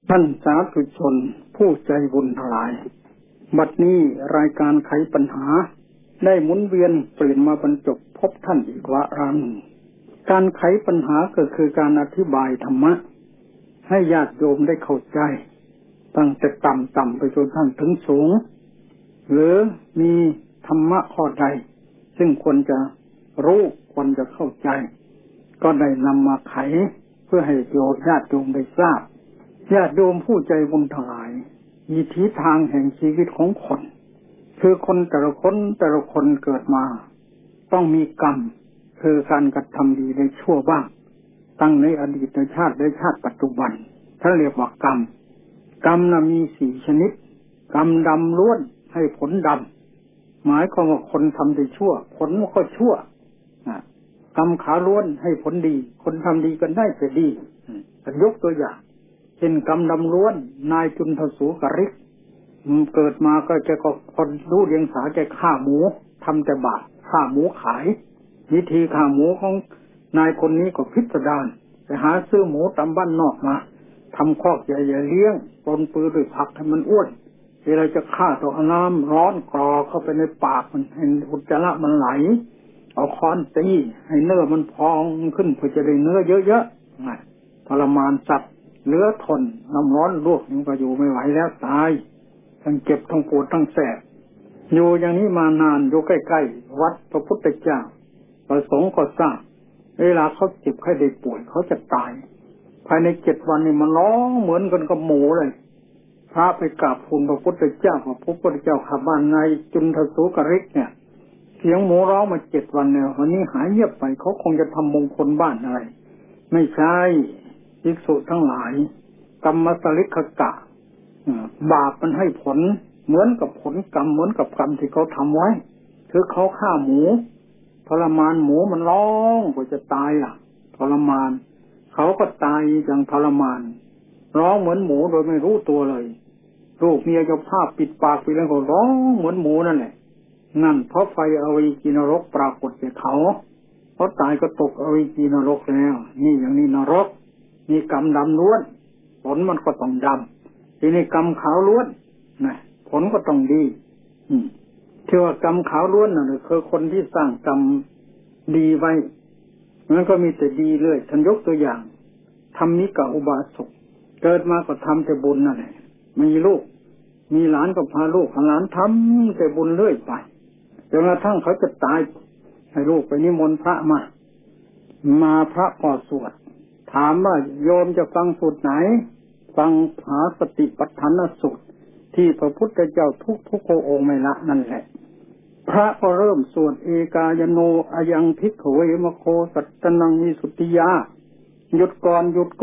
ท่านสาธุชนผู้ใจบุญทั้งหลายบัดนี้รายการไขปัญหาได้หมุนเวียนเปลี่ยนมาบรรจบพบท่านอีกวาระหนึ่งการไขปัญหาก็คือการอธิบายธรรมะให้ญาติโยมได้เข้าใจตั้งแต่ต่ำไปจนท่านถึงสูงหรือมีธรรมะข้อใดซึ่งควรจะรู้ควรจะเข้าใจก็ได้นำมาไขเพื่อให้ญาติโยมได้ทราบญาติโยมผู้ใจบุญทั้งหลายวิถีทางแห่งชีวิตของคนคือคนแต่ละคนเกิดมาต้องมีกรรมคือการกระทำดีในชั่วบ้างตั้งในอดีตชาติและชาติปัจจุบันท่านเรียกว่ากรรมน่ะมี4ชนิดกรรมดำล้วนให้ผลดำหมายความว่าคนทำได้ชั่วผลมันก็ชั่วกรรมขาวล้วนให้ผลดีคนทำดีกันได้แต่ดียกตัวอย่างเช่นกรรมดำล้วนนายจุนทสูกฤิกเกิดมาก็จะก็คนรู้เรียงสาแกฆ่าหมูทำแต่บาปฆ่าหมูขายวิธีฆ่าหมูของนายคนนี้ก็พิสดารไปหาซื้อหมูตามบ้านนอกมาทำคอกใหญ่ๆเลี้ยงปนปื้ด้วยผักให้มันอ้วนเวลาจะฆ่าต้องเอาน้ำร้อนกรอกเข้าไปในปากมันให้อุจจาระมันไหลเอาค้อนตีให้เนื้อมันพองขึ้นเพื่อจะได้เนื้อเยอะๆทรมานสัตว์เหลือทนน้ำร้อนลวกมันก็อยู่ไม่ไหวแล้วตายทั้งเจ็บทั้งปวดทั้งแสบอยู่อย่างนี้มานานอยู่ใกล้ๆวัดพระพุทธเจ้าประสงค์ก็ทราบเวลาเขาเจ็บไข้ได้ป่วยเขาจะตายภายใน7 วันนี่มันร้องเหมือนกันกับหมูเลยพระไปกราบทูลพระพุทธเจ้าว่าพระพุทธเจ้าข้าบ้านนายจุนทสูกฤิกเนี่ยเสียงหมูร้องมา7 วันแล้ววันนี้หายเงียบไปเขาคงจะทำมงคลบ้านอะไรไม่ใช่ภิกษุทั้งหลายกรรมสลิกกะบาปมันให้ผลเหมือนกับผลกรรมเหมือนกับกรรมที่เขาทำไว้คือเขาฆ่าหมูทรมานหมูมันร้องกว่าจะตายทรมานเขาก็ตายอย่างทรมานร้องเหมือนหมูโดยไม่รู้ตัวเลยลูกเมียเจ้าภาพปิดปากไปแล้วก็ร้องเหมือนหมูนั่นแหละนั่นเพราะไฟอเวจีนรกปรากฏแก่เขาเพราะตายก็ตกอเวจีนรกแล้วนี่อย่างนี้นรกมีกรรมดำล้วนผลมันก็ต้องดำทีนี้กรรมขาวล้วนนะผลก็ต้องดีที่ว่ากรรมขาวล้วนน่ะคือคนที่สร้างกรรมดีไว้มันก็มีแต่ดีเลยท่านยกตัวอย่างธรรมิกะอุบาสกเกิดมาก็ทำแต่บุญนั่นแหละมีลูกมีหลานก็พาลูกหลานทำแต่บุญเรื่อยไปจนกระทั่งเขาจะตายให้ลูกไปนิมนต์พระมาพระก็สวดถามว่าโยมจะฟังสูตรไหนฟังหาสติปัฏฐานสูตรที่พระพุทธเจ้าทุกองค์ไม่ละนั่นแหละพระก็เริ่มสวดเอกายโนอายังภิกขเวมโคสัตตนังวิสุทธิยาหยุดก่อน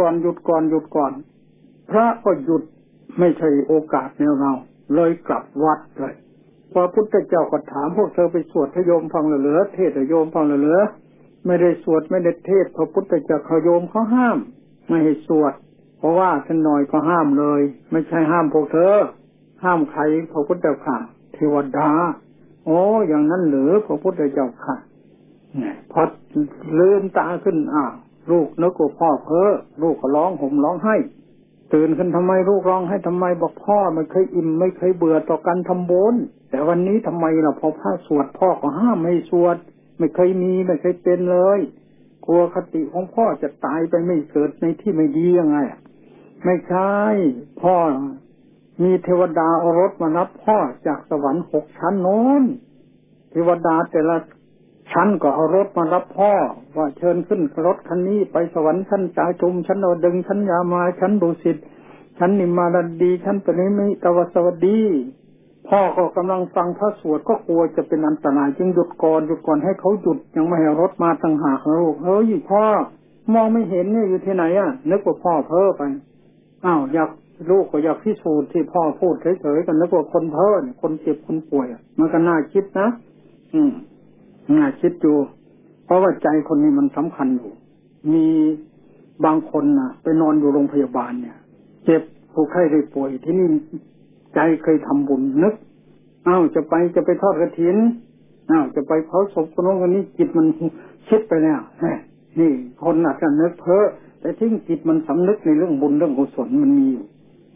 พระก็หยุดไม่ใช่โอกาสแนวเราเลยกลับวัดเลยพระพุทธเจ้าก็ถามพวกเธอไปสวดให้โยมฟังเหลือเทศให้โยมฟังเหลือไม่ได้สวดไม่ได้เทศพระพุทธเจ้าเขาโยมเขาห้ามไม่ให้สวดเพราะว่าท่านหน่อยก็ห้ามเลยไม่ใช่ห้ามพวกเธอห้ามใครพระพุทธเจ้าค่ะเทวดาโอ้อย่างนั้นหรือพระพุทธเจ้าค่ะพอลืมตาขึ้นลูกนึกว่าพ่อเพ้อลูกก็ร้องห่มร้องไห้ตื่นขึ้นทำไมลูกร้องให้ทำไมบอกพ่อไม่เคยอิ่มไม่เคยเบื่อต่อการทำบุญแต่วันนี้ทำไมล่ะพอพระสวดพ่อก็ห้ามให้สวดไม่เคยมีไม่เคยเป็นเลยกลัวคติของพ่อจะตายไปไม่เกิดในที่ไม่ดียังไงไม่ใช่พ่อมีเทวดาเอารถมารับพ่อจากสวรรค์6 ชั้นโน้นเทวดาแต่ละชั้นก็เอารถมารับพ่อว่าเชิญขึ้นรถคันนี้ไปสวรรค์ชั้นจาจุมชั้นโอดึงชั้นยามาชั้นดุสิตชั้นนิมมานดีชั้นปริมิตวสวัสดีพ่อก็กำลังฟังพระสวดก็กลัวจะเป็นอันตรายจึงหยุดก่อนให้เขาหยุดยังไม่ให้รถมาต่างหากลูกเฮ้ยพ่อมองไม่เห็นเนี่ยอยู่ที่ไหนนึกว่าพ่อเพ้อไปอยากลูกก็อยากพิสูจน์ที่พ่อพูดเฉยๆกันนึกว่าคนเพ้อคนเจ็บคนป่วยมันก็น่าคิดนะน่าคิดอยู่เพราะว่าใจคนนี้มันสำคัญอยู่มีบางคนไปนอนอยู่โรงพยาบาลเนี่ยเจ็บผู้ไข้ได้ป่วยที่นี่ใจเคยทำบุญนึกจะไปทอดกฐินจะไปเผาศพคนโน้นคนนี้จิตมันคิดไปแล้วนี่คนอาจจะนึกเพ้อแต่ที่จิตมันสำนึกในเรื่องบุญเรื่องกุศลมันมีอยู่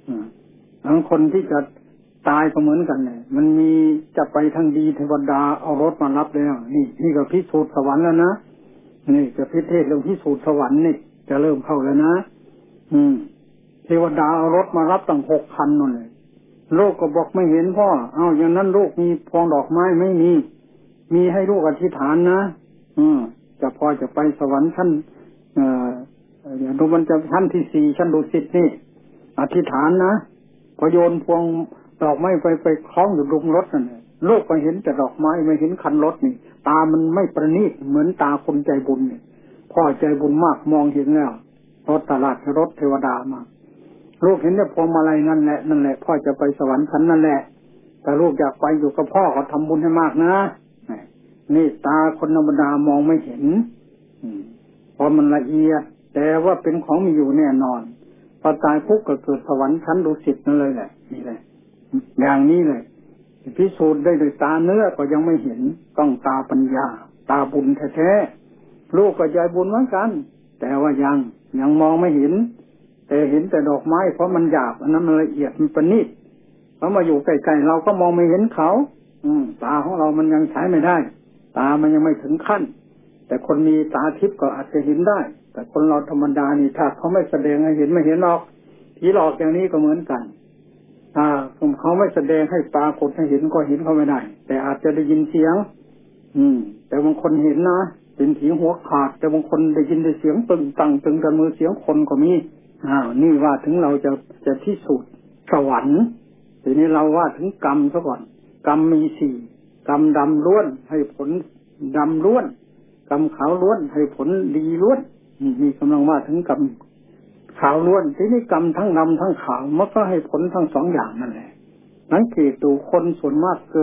ทั้งคนที่จะตายก็เหมือนกันเนี่ยมันมีจะไปทางดีเทวดาเอารถมารับแล้วนี่ก็พิสูจน์สวรรค์แล้วนะนี่จะพิเทศเรื่องพิสูจน์สวรรค์นี่จะเริ่มเข้าแล้วนะเทวดาเอารถมารับตั้ง6 คันนั่นเลยลูกก็บอกไม่เห็นพ่ออย่างนั้นลูกมีพวงดอกไม้ไม่มีให้ลูกอธิษฐานนะจะพอจะไปสวรรค์ชั้นอย่างดูมันจะชั้นที่4ชั้นดุสิตนี่อธิษฐานนะพอโยนพวงดอกไม้ไปคล้องอยู่ดุมรถนั่นลูกก็เห็นแต่ดอกไม้ไม่เห็นคันรถนี่ตามันไม่ประณีตเหมือนตาคนใจบุญนี่พ่อใจบุญมากมองเห็นแล้วรถตลาดรถเทวดามาลูกเห็นแต่พวงมาลัยนั่นแหละพ่อจะไปสวรรค์ชั้นนั่นแหละแต่ลูกอยากไปอยู่กับพ่อก็ทำบุญให้มากนะนี่ตาคนธรรมดามองไม่เห็นเพราะมันละเอียดแต่ว่าเป็นของมีอยู่แน่นอนพอตายปุ๊บก็เกิดสวรรค์ชั้นดุสิตนั่นเลยแหละนี่เลยอย่างนี้เลยพิสูจน์ได้โดยตาเนื้อก็ยังไม่เห็นต้องตาปัญญาตาบุญแท้ๆลูกก็ใจบุญเหมือนกันแต่ว่ายังมองไม่เห็นแต่เห็นแต่ดอกไม้เพราะมันหยาบอันนั้นมันละเอียดมันประณีตเพราะมาอยู่ใกล้ๆเราก็มองไม่เห็นเขาตาของเรามันยังใช้ไม่ได้ตามันยังไม่ถึงขั้นแต่คนมีตาทิพย์ก็อาจจะเห็นได้แต่คนเราธรรมดานี่ถ้าเขาไม่แสดงให้เห็นไม่เห็นหรอกผีหลอกอย่างนี้ก็เหมือนกันเขาไม่แสดงให้ปรากฏให้เห็นก็เห็นเขาไม่ได้แต่อาจจะได้ยินเสียงแต่บางคนเห็นนะเป็นผีหัวขาดแต่บางคนได้ยินได้เสียงตึงตังตึงกันมือเสียงคนก็มีนี่ว่าถึงเราจะพิสูจน์สวรรค์ทีนี้เราว่าถึงกรรมซะก่อนกรรมมี4กรรมดำล้วนให้ผลดำล้วนกรรมขาวล้วนให้ผลดีล้วนมีกำลังว่าถึงกรรมขาวล้วนทีนี้กรรมทั้งดำทั้งขาวมันก็ให้ผลทั้ง2 อย่างนั่นแหละสังเกตดูคนส่วนมากเกือบ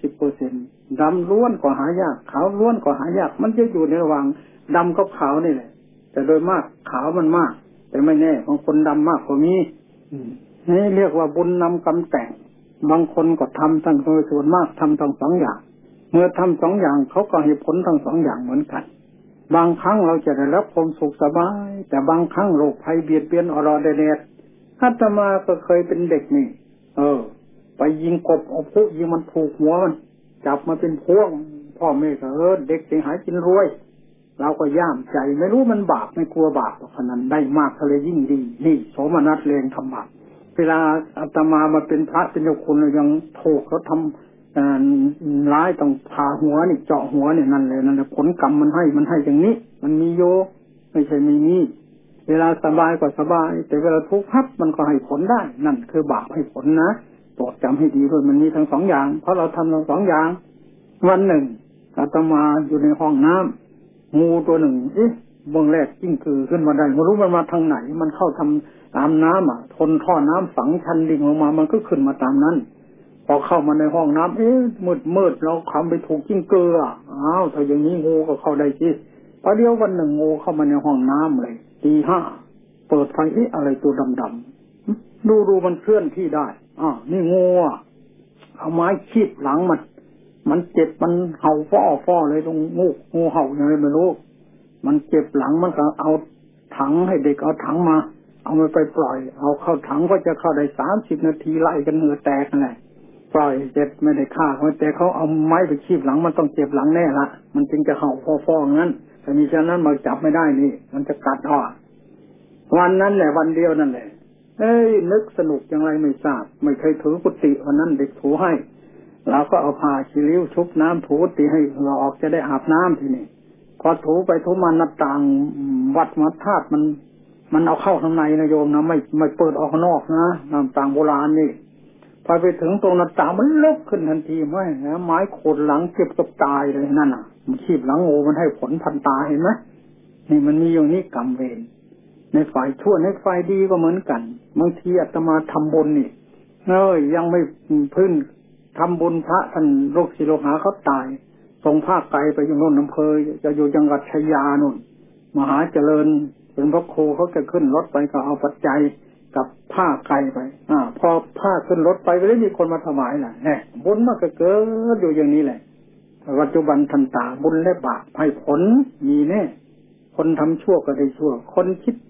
90% ดำล้วนก็หายากขาวล้วนก็หายากมันจะอยู่ในระหว่างดำกับขาวนี่แหละแต่โดยมากขาวมันมากแต่ไม่แน่บางคนดำมากกว่ามีนี่เรียกว่าบุญนำกรรมแต่งบางคนก็ทำทั้งโดยส่วนมากทำทั้ง2 อย่างเมื่อทำ2 อย่างเขาก็ให้ผลทั้ง2 อย่างเหมือนกันบางครั้งเราจะได้รับความสุขสบายแต่บางครั้งโรคภัยเบียดเบียนอรอแดดอาตมาก็เคยเป็นเด็กนี่ไปยิงกบเอาพวกยิงมันถูกหัวมันจับมาเป็นพวงพ่อแม่ก็เด็กจะหายกินรวยเราก็ย่ามใจไม่รู้มันบาปไม่กลัวบาปขนาดได้มากก็เลยยิ่งดีนี่โสมนัสเลงธรรมะเวลาอาตมามาเป็นพระเป็นเจ้าคุณยังถูกเขาทำร้ายต้องผ่าหัวนี่เจาะหัวเนี่ยนั่นเลยนั่นแหละผลกรรมมันให้อย่างนี้มันมีโยไม่ใช่ไม่มีเวลาสบายก็สบายแต่เวลาทุกข์พับมันก็ให้ผลได้นั่นคือบาปให้ผลนะโปรดจำให้ดีด้วยมันมีทั้ง2 อย่างเพราะเราทำทั้ง2 อย่างวันหนึ่งอาตมาอยู่ในห้องน้ำงูตัวหนึ่งเบื้องแรกจิ้งคือขึ้นมาได้ไม่รู้มันมาทางไหนมันเข้าทำตามน้ำทนท่อน้ำฝังชันดิ่งลงมามันก็ขึ้นมาตามนั้นพอเข้ามาในห้องน้ำมืดเราคำไปถูกจิ้งเกลือถ้าอย่างนี้งูก็เข้าได้สิพอเดียววันหนึ่งงูเข้ามาในห้องน้ำเลยตี 5เปิดไฟอะไรตัวดำๆดูมันเคลื่อนที่ได้นี่งูเอาไม้คีบหลังมันเจ็บมันเห่าฟ้อเลยตรงงูเห่าอย่างไรไม่รู้มันเจ็บหลังมันก็เอาถังให้เด็กเอาถังมาเอามันไปปล่อยเอาเข้าถังก็จะเข้าได้30 นาทีไล่กันเหงื่อแตกนั่นแหละปล่อยเจ็บไม่ได้ฆ่าเขาแต่เขาเอาไม้ไปคีบหลังมันต้องเจ็บหลังแน่ละมันจึงจะเห่าฟ้องั้นแต่มีฉะนั้นมาจับไม่ได้นี่มันจะกัดวันนั้นแหละวันเดียวนั่นแหละนึกสนุกอย่างไรไม่ทราบไม่เคยถือกุฏิวันนั้นเด็กถูให้เราก็เอาผ้าขี้ริ้วชุบน้ำถูกุฏิให้เราออกจะได้อาบน้ำทีนี้พอถูไปถูมาหน้าต่างวัดมัธาตุมันเอาเข้าข้างในนะโยมนะไม่เปิดออกข้างนอกนะหน้าต่างโบราณนี่พอไปถึงตรงหน้าต่างมันลุกขึ้นทันทีไม้โขดหลังเจ็บกับตายเลยนั่นน่ะมันขีบหลังงูมันให้ผลพันตาเห็นไหมนี่มันมีอย่างนี้กรรมเวรในฝ่ายชั่วในฝ่ายดีก็เหมือนกันบางทีอาตมาทำบุญนี่ยังไม่พื้นทำบุญพระท่านโรคศิโรหาเขาตายส่งผ้าไกลไปอยู่โน่นอำเภอจะอยู่จังหวัดชัยยาโน่นมหาเจริญเป็นพระครูเขาจะขึ้นรถไปก็เอาปัจจัยกับผ้าไกลไปพอผ้าขึ้นรถไปก็ได้มีคนมาถวายแหละบุญมันก็เกิดอยู่อย่างนี้แหละปัจจุบันทันตาบุญและบาปให้ผลมีแน่คนทำชั่วก็ได้ชั่วคนคิด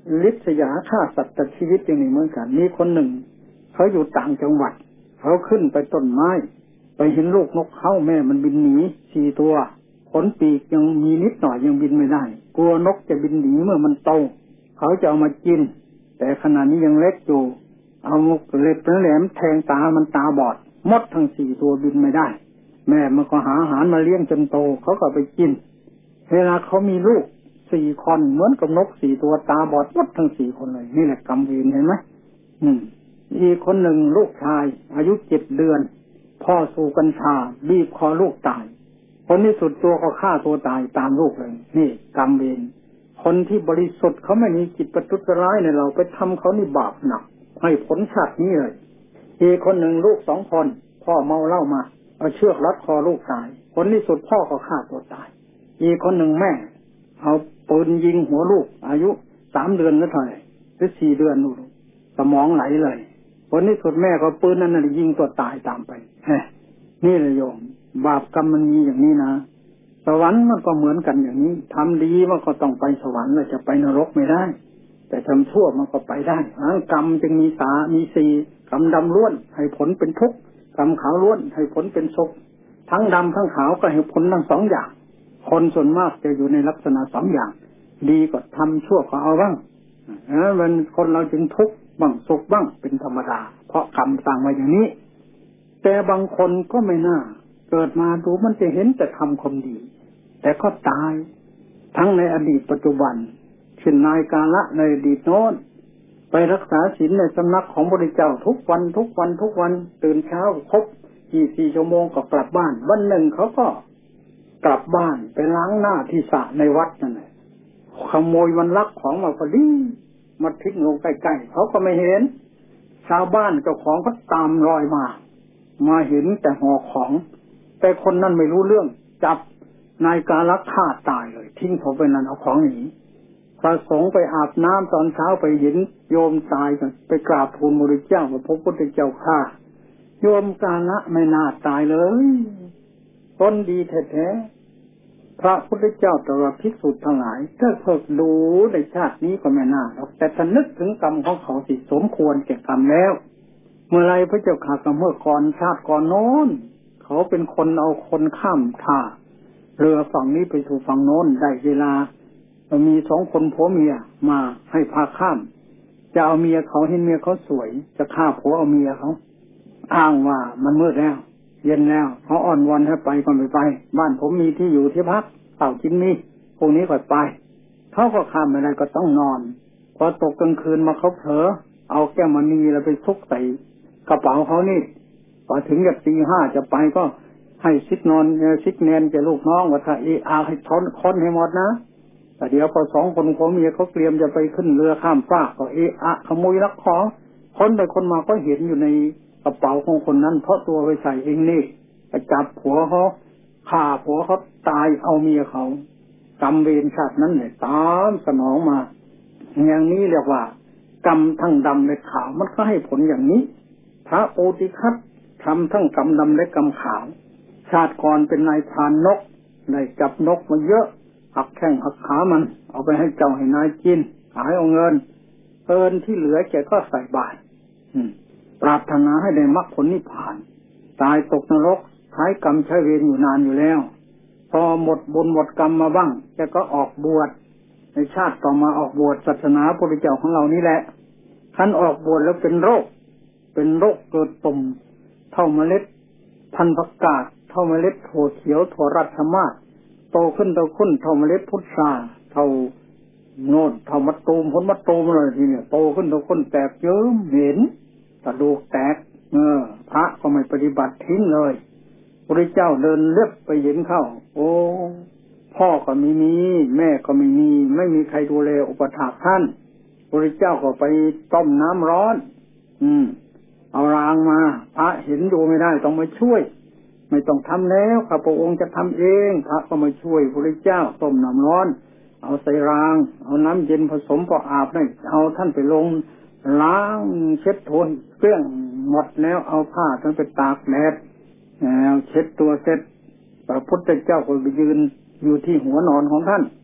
ลิษยาฆ่าสัตว์ตัดชีวิตอย่างนี้เหมือนกันมีคนหนึ่งเขาอยู่ต่างจังหวัดเขาขึ้นไปต้นไม้ไปเห็นลูกนกเขาแม่มันบินหนี4 ตัวขนปีกยังมีนิดหน่อยยังบินไม่ได้กลัวนกจะบินหนีเมื่อมันโตเขาจะเอามากินแต่ขณะนี้ยังเล็กอยู่เอาเล็บแหลมแทงตามันตาบอดมดทั้ง4 ตัวบินไม่ได้แม่มันก็หาอาหารมาเลี้ยงจนโตเขาก็ไปกินเวลาเขามีลูก4 คนเหมือนกับนก4 ตัวตาบอดมดทั้ง4 คนเลยนี่แหละกรรมเวรเห็นไหมอีกคนหนึ่งลูกชายอายุ7 เดือนพ่อสูบกัญชาบีบคอลูกตายคนที่สุดตัวก็ฆ่าตัวตายตามลูกเลยนี่กรรมเวรคนที่บริสุทธิ์เขาไม่มีจิตประทุษร้ายในเราไปทำเขานี่บาปหนักให้ผลชาตินี้เลยอีกคนหนึ่งลูก2 คนพ่อเมาเหล้ามาเอาเชือกรัดคอลูกตายคนที่สุดพ่อก็ฆ่าตัวตายอีกคนหนึ่งแม่เอาปืนยิงหัวลูกอายุ3 เดือนก็เท่าไหร่หรือ4 เดือนนู่นสมองไหลเลยคนที่สุดแม่ก็ปืนนั้นน่ะยิงตัวตายตามไปนี่เลยโยมบาปกรรมมันมีอย่างนี้นะสวรรค์มันก็เหมือนกันอย่างนี้ทำดีมันก็ต้องไปสวรรค์แล้วจะไปนรกไม่ได้แต่ทำชั่วมันก็ไปได้กรรมจึงมี4กรรมดำล้วนให้ผลเป็นทุกข์กรรมขาวล้วนให้ผลเป็นสุขทั้งดำทั้งขาวก็ให้ผลทั้ง2 อย่างคนส่วนมากจะอยู่ในลักษณะ2 อย่างดีก็ทำชั่วก็เอาบ้างมันคนเราจึงทุกข์บ้างสุขบ้างเป็นธรรมดาเพราะกรรมสร้างไว้อย่างนี้แต่บางคนก็ไม่น่าเกิดมาดูมันจะเห็นแต่ทำความดีแต่ก็ตายทั้งในอดีตปัจจุบันเช่นนายกาละในอดีตโน้นไปรักษาศีลในสำนักของพระพุทธเจ้าทุกวันตื่นเช้าครบ24 ชั่วโมงก็กลับบ้านวันหนึ่งเขาก็กลับบ้านไปล้างหน้าที่สระในวัดนั่นแหละขโมยมันลักของมาพอดีมาทิ้งลงใกล้ๆเขาก็ไม่เห็นชาวบ้านเจ้าของก็ตามรอยมาเห็นแต่ห่อของแต่คนนั้นไม่รู้เรื่องจับนายกาลักฆ่าตายเลยทิ้งเขาไปนั่นเอาของหนีพระสงฆ์ไปอาบน้ำตอนเช้าไปเห็นโยมตายกันไปกราบทูลพระพุทธเจ้าว่าพระพุทธเจ้าฆ่าโยมกาละไม่น่าตายเลยต้นดีแท้ๆพระพุทธเจ้าตรัสภิกษุทั้งหลายถ้าเพิกดูในชาตินี้ก็ไม่น่าหรอกแต่ถ้านึกถึงกรรมของเขาสิสมควรแก่กรรมแล้วเมื่อไรพระเจ้าข่าก็เมื่อก่อนชาติก่อนโน้นเขาเป็นคนเอาคนข้ามท่าเรือฝั่งนี้ไปสู่ฝั่งโน้นได้เวลามี2 คนผัวเมียมาให้พาข้ามจะเอาเมียเขาเห็นเมียเขาสวยจะฆ่าผัวเอาเมียเขาอ้างว่ามันมืดแล้วเย็นแล้วเขาอ่อนวอนให้ไปก็ไม่ไปบ้านผมมีที่อยู่ที่พักเต่ากินมีพวกนี้ก็ไปเขาก็ข้ามไม่ได้ก็ต้องนอนพอตกกลางคืนมาเขาเผลอเอาแก้วมณีแล้วไปซุกใส่กระเป๋าเขานี่พอถึงกับตี 5จะไปก็ให้ซิกแนนจะลูกน้องว่าถ้าให้ค้นให้หมดนะแต่เดี๋ยวพอ2 คนผัวเมียเขาเตรียมจะไปขึ้นเรือข้ามฟากก็ขโมยลักของคนไปคนมาก็เห็นอยู่ในกระเป๋าของคนนั้นเพราะตัวไปใส่เองนี่ไปจับผัวเขาฆ่าผัวเขาตายเอาเมียเขากรรมเวรชาตินั้นเนี่ยตามสนองมาอย่างนี้เรียกว่ากรรมทั้งดำและขาวมันก็ให้ผลอย่างนี้พระโอติคัตทำทั้งกรรมดำและกรรมขาวชาติก่อนเป็นนายพรานนกได้จับนกมาเยอะหักแข้งหักขามันเอาไปให้เจ้าให้นายกินขายเอาเงินที่เหลือแกก็ใส่บาตรปรารถนาให้ได้มรรคผลนิพพานตายตกนรกใช้กรรมใช้เวรอยู่นานอยู่แล้วพอหมดบุญหมดกรรมมาบ้างแกก็ออกบวชในชาติต่อมาออกบวชศาสนาพระพุทธเจ้าของเรานี่แหละท่านออกบวชแล้วเป็นโรคเกิดตุ่มเท่าเมล็ดพันธุ์ผักกาดเท่าเมล็ดถั่วเขียวถั่วรัชมาศโตขึ้นเท่าเมล็ดพุทราเท่าโน่นเท่ามะตูมผลมะตูมเลยทีเนี่ยโตขึ้นแตกเยิ้มเหม็นกระดูกแตกพระก็ไม่ปฏิบัติทิ้งเลยพระเจ้าเดินเล็บไปเห็นเข้าโอ้พ่อก็ไม่มีแม่ก็ไม่มีใครดูแลอุปถัมภ์ท่านพระเจ้าก็ไปต้มน้ำร้อนเอารางมาพระเห็นอยู่ไม่ได้ต้องมาช่วยไม่ต้องทำแล้วข้าพระองค์จะทำเองพระก็มาช่วยพระเจ้าต้มน้ำร้อนเอาใส่รางเอาน้ำเย็นผสมพออาบได้เอาท่านไปลงล้างเช็ดโถเครื่องหมดแล้วเอาผ้าท่านไปตากแดดเช็ดตัวเสร็จพระพุทธเจ้าก็ไปยืนอยู่ที่หัวนอนของท่าน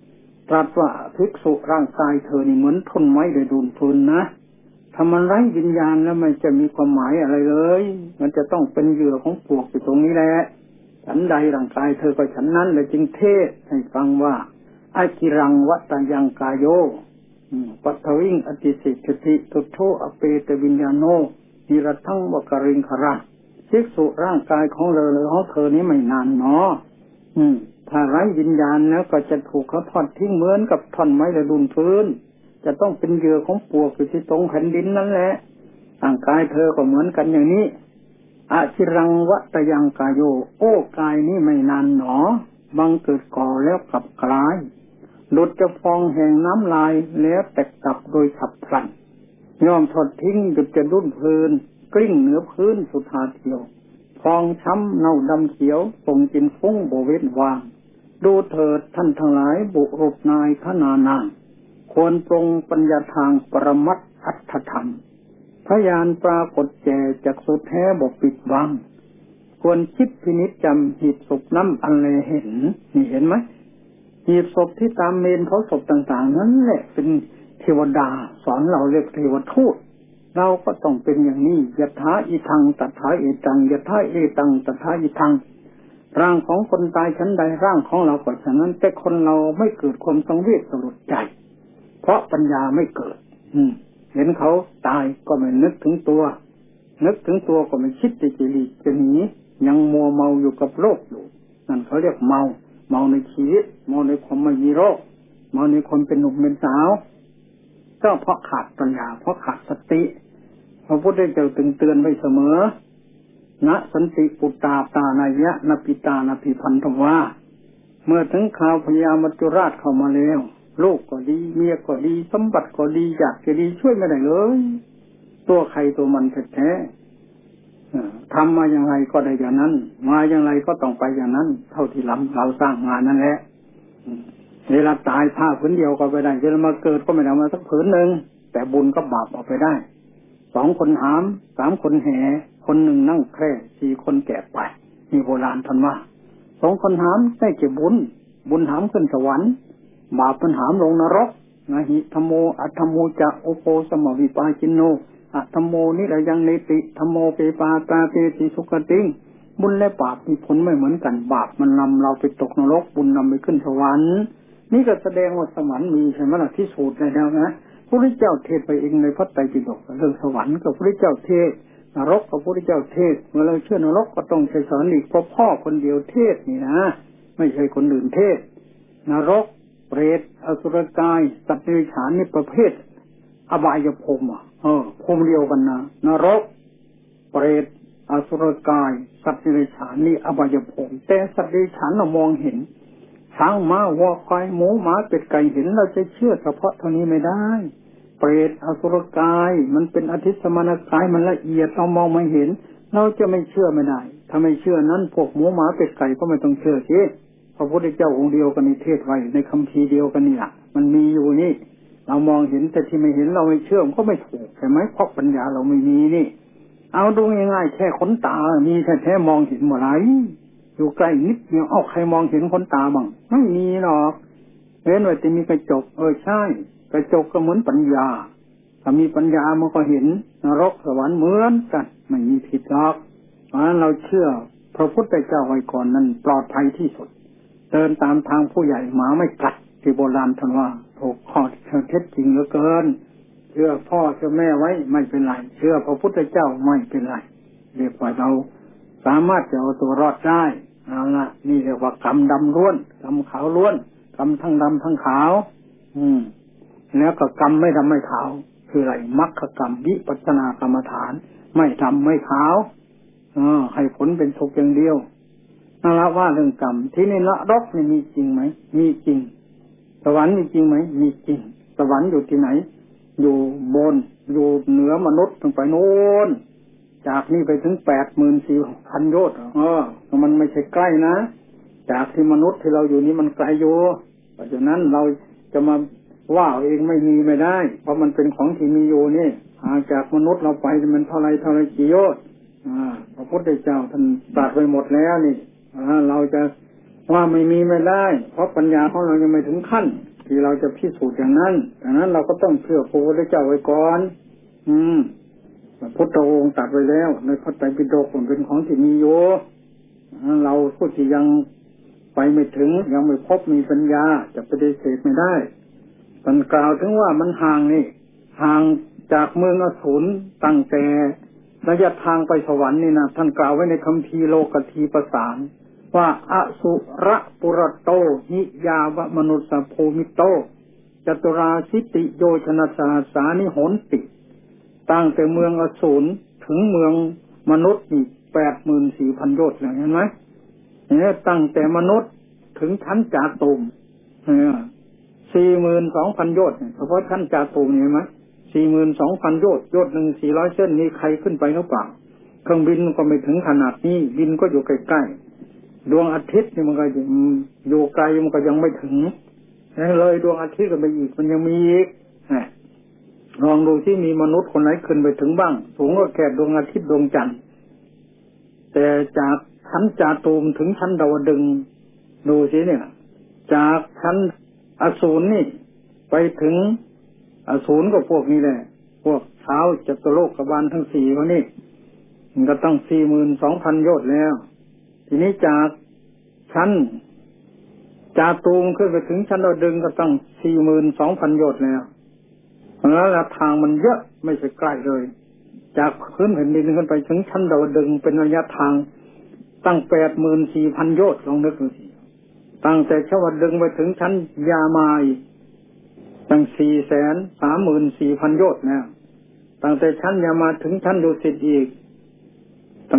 ตรัสว่าภิกษุร่างกายเธอนี่เหมือนท่อนไม้ได้ดูดฟืนนะถ้ามันไร้วิญญาณแล้วมันจะมีความหมายอะไรเลยมันจะต้องเป็นเหยื่อของปลวกอยู่ตรงนี้แหละฉันใดร่างกายเธอก็ฉันนั้นเลยจึงเทศให้ฟังว่าอากิรังวัตยังกายโยปัทวิงอติสิทธิตุโธอเปตวิญญาโนนิรทังวกริงคระภิกษุร่างกายของเราเลยของเธอนี้ไม่นานเนาะถ้าไร้วิญญาณแล้วก็จะถูกเขาทอดทิ้งเหมือนกับท่อนไม้ระดุนพื้นจะต้องเป็นเหยื่อของปลวกอยู่ที่ตรงแผ่นดินนั่นแหละร่างกายเธอก็เหมือนกันอย่างนี้อาชิรังวัตยังกายโยโอ้กายนี้ไม่นานหนอบังเกิดก่อแล้วกลับกลายหลุดจะฟองแห่งน้ำลายแล้วแตกกลับโดยฉับพลันยอมทอดทิ้งหยุดจะรุ่นเพลินกลิ้งเหนือพื้นสุธาเทียวฟองช้ำเน่าดำเขียวส่งกินฟุ้งโบเวทวางดูเถิดท่านทั้งหลายบุรุษนายขนานางควรปรงปัญญาทางปรมัตถ์อัตถธรรมพยานปรากฏแก่จากสุดแท้บอกปิดบังควรคิดพินิจจำหีบศพน้ำอันเลเห็นนี่เห็นไหมหีบศพที่ตามเมนเผาศพต่างๆนั้นแหละเป็นเทวดาสอนเราเรียกเทวทูตเราก็ต้องเป็นอย่างนี้ยถาอิทังตถาเอตังยถาเอตังตถาอิทังร่างของคนตายชั้นใดร่างของเราก็ฉะนั้นแต่คนเราไม่เกิดความสังเวชสลดใจเพราะปัญญาไม่เกิดเห็นเขาตายก็ไม่นึกถึงตัวนึกถึงตัวก็ไม่คิดจะหลีกจะหนียังมัวเมาอยู่กับโลกอยู่นั่นเขาเรียกเมาในชีวิตเมาในความไม่มีโรคเมาในความเป็นหนุ่มเป็นสาวก็เพราะขาดปัญญาเพราะขาดสติพระพุทธเจ้าตึงเตือนไว้เสมอนะสันติปุตตาตานายะนปิตานาภิพันธวาเมื่อถึงข่าวพญามัจจุราชเข้ามาแล้วลูกก็ดีเมียก็ดีสมบัติก็ดีอยากจะดีช่วยไม่ได้เลยตัวใครตัวมันแท้ๆทำมาอย่างไรก็ได้อย่างนั้นมาอย่างไรก็ต้องไปอย่างนั้นเท่าที่เราสร้างมานั่นแหละเวลาตายผ้าผืนเดียวก็ไปได้เวลามาเกิดก็ไม่ได้มาสักผืนหนึ่งแต่บุญก็บาปออกไปได้2 คนหาม3 คนแห่คนหนึ่งนั่งแคร่4 คนแก่ไปนี่โบราณท่านว่า2 คนหามได้เก็บบุญหามขึ้นสวรรค์บาปมันหามลงนรกนะหิธโมอัตโมจะโอโปสมวิปาจินโนอัตโมนิระยังเนติธโมเปปาตาเตติสุขติงบุญและบาปมีผลไม่เหมือนกันบาปมันนำเราไปตกนรกบุญนำไปขึ้นสวรรค์นี่ก็แสดงว่าสวรรค์มีใช่ไหมล่ะที่สูตรได้แล้วนะพระพุทธเจ้าเทศไปเองในพระไตรปิฎกเรื่องสวรรค์กับพระพุทธเจ้าเทศนรกกับพระพุทธเจ้าเทศเมื่อเราเชื่อนรกก็ต้องใช้สอนอีกเพราะพ่อคนเดียวเทศนี่นะไม่ใช่คนอื่นเทศนรกเปรตอสุรกายสัตว์เดรัจฉานนี่ประเภทอบายภูมิภูมิเดียวกันนะนรกเปรตอสุรกายสัตว์เดรัจฉานนี่อบายภูมิแต่สัตว์เดรัจฉานเรามองเห็นช้างม้าวัวควายหมูหมาเป็ดไก่เห็นเราจะเชื่อเฉพาะเท่านี้ไม่ได้เปรตอสุรกายมันเป็นอธิสมานกายมันละเอียดเรามองไม่เห็นเราจะไม่เชื่อไม่ได้ถ้าไม่เชื่อนั้นพวกหมูหมาเป็ดไก่ก็ไม่ต้องเชื่อสิพระพุทธเจ้าองค์เดียวกันในเทศไว้ในคัมภีร์เดียวกันนี่แหละมันมีอยู่นี่เรามองเห็นแต่ที่ไม่เห็นเราไม่เชื่อมันก็ไม่ถูกใช่ไหมเพราะปัญญาเราไม่มีนี่เอาดูง่ายๆแค่ขนตามีแท้ๆมองเห็นหมดเลยอยู่ใกล้นิดเดียวใครมองเห็นขนตาบ้างไม่มีหรอกเว้นไว้แต่มีกระจกใช่กระจกก็เหมือนปัญญาถ้ามีปัญญามันก็เห็นนรกสวรรค์เหมือนกันไม่มีผิดหรอกเพราะฉะนั้นเราเชื่อพระพุทธเจ้าไว้ก่อนนั้นปลอดภัยที่สุดเดินตามทางผู้ใหญ่หมาไม่กัดที่โบราณท่านว่าถูกข้อเท็จจริงเหลือเกินเชื่อพ่อเชื่อแม่ไว้ไม่เป็นไรเชื่อพระพุทธเจ้าไม่เป็นไรเรียกว่าเราสามารถจะเอาตัวรอดได้เอาละนี่เรียกว่ากรรมดำล้วนกรรมขาวล้วนกรรมทั้งดำทั้งขาวแล้วก็กรรมไม่ดำไม่ขาวคืออะไรมรรคกรรมวิปัสสนากรรมฐานไม่ดำไม่ขาวให้ผลเป็นสุขอย่างเดียวนั่นละว่าเรื่องกรรมที่นี่นรกนี่มีจริงไหมมีจริงสวรรค์มีจริงไหมมีจริงสวรรค์อยู่ที่ไหนอยู่บนอยู่เหนือมนุษย์ต้องไปโน่นจากนี่ไปถึง 84,000 โยชน์มันไม่ใช่ใกล้นะจากที่มนุษย์ที่เราอยู่นี้มันไกลอยู่เพราะฉะนั้นเราจะมาว่าเองไม่ได้เพราะมันเป็นของที่มีอยู่นี่ห่างจากมนุษย์เราไปมันเท่าไรกี่โยชน์พระพุทธเจ้าท่านตรัสไว้หมดแล้วนี่เราจะว่าไม่ได้เพราะปัญญาของเรายังไม่ถึงขั้นที่เราจะพิสูจน์อย่างนั้นดังนั้นเราก็ต้องเชื่อพระพุทธเจ้าไว้ก่อนพุทธองค์ตรัสไว้แล้วในพระไตรปิฎกเป็นของที่มีอยู่เราผู้ที่ยังไปไม่ถึงยังไม่พบมีปัญญาจะปฏิเสธไม่ได้ท่านกล่าวถึงว่ามันห่างนี่ห่างจากเมืองอสูรตั้งแต่ระยะทางไปสวรรค์นี่นะท่านกล่าวไว้ในคัมภีร์โลกทีปสารว่าอสุรปุรโตหิยาวมนุสสโภมิโตจตุราสิติโยชนะสหัสสานิโหนติตั้งแต่เมืองอสูรถึงเมืองมนุษย์นี่ 84,000 โยชน์เห็นไหมเนี่ยตั้งแต่มนุษย์ถึงชั้นจาตุม42,000 โยชน์เฉพาะชั้นจาตุมเห็นไหม42,000 โยชน์โยชน์หนึ่ง400 เส้นนี่ใครขึ้นไปหรือเปล่าเครื่องบินก็ไม่ถึงขนาดนี้บินก็อยู่ใกล้ๆดวงอาทิตย์นี่มันก็อยู่ไกลมันก็ยังไม่ถึงเลยดวงอาทิตย์ก็ไปอีกมันยังมีอีกลองดูที่มีมนุษย์คนไหนขึ้นไปถึงบ้างสูงกว่าแค่ดวงอาทิตย์ดวงจันทร์แต่จากชั้นจาตุมถึงชั้นดาวดึงส์ดูสิเนี่ยจากชั้นอสูรนี่ไปถึงอสูรก็พวกนี้แหละพวกเท้าจัตุโลกบาลทั้ง4คนนี้มันก็ต้อง 42,000 โยชน์แล้วทีนี้จากชั้นจาตุมขึ้นไปถึงชั้นดาวดึงส์ก็ต้อง 42,000 โยชน์แล้วแล้วทางมันเยอะไม่ใช่ใกล้เลยจากพื้นแผ่นดินขึ้นไปถึงชั้นดาวดึงส์เป็นระยะทางตั้ง 84,000 โยชน์ลองนึกดูสิตั้งแต่ชั้นดาวดึงส์ไปถึงชั้นยามายตั้ง 434,000 โยชน์นะตั้งแต่ชั้นยามาถึงชั้นดุสิตอีกตั้ง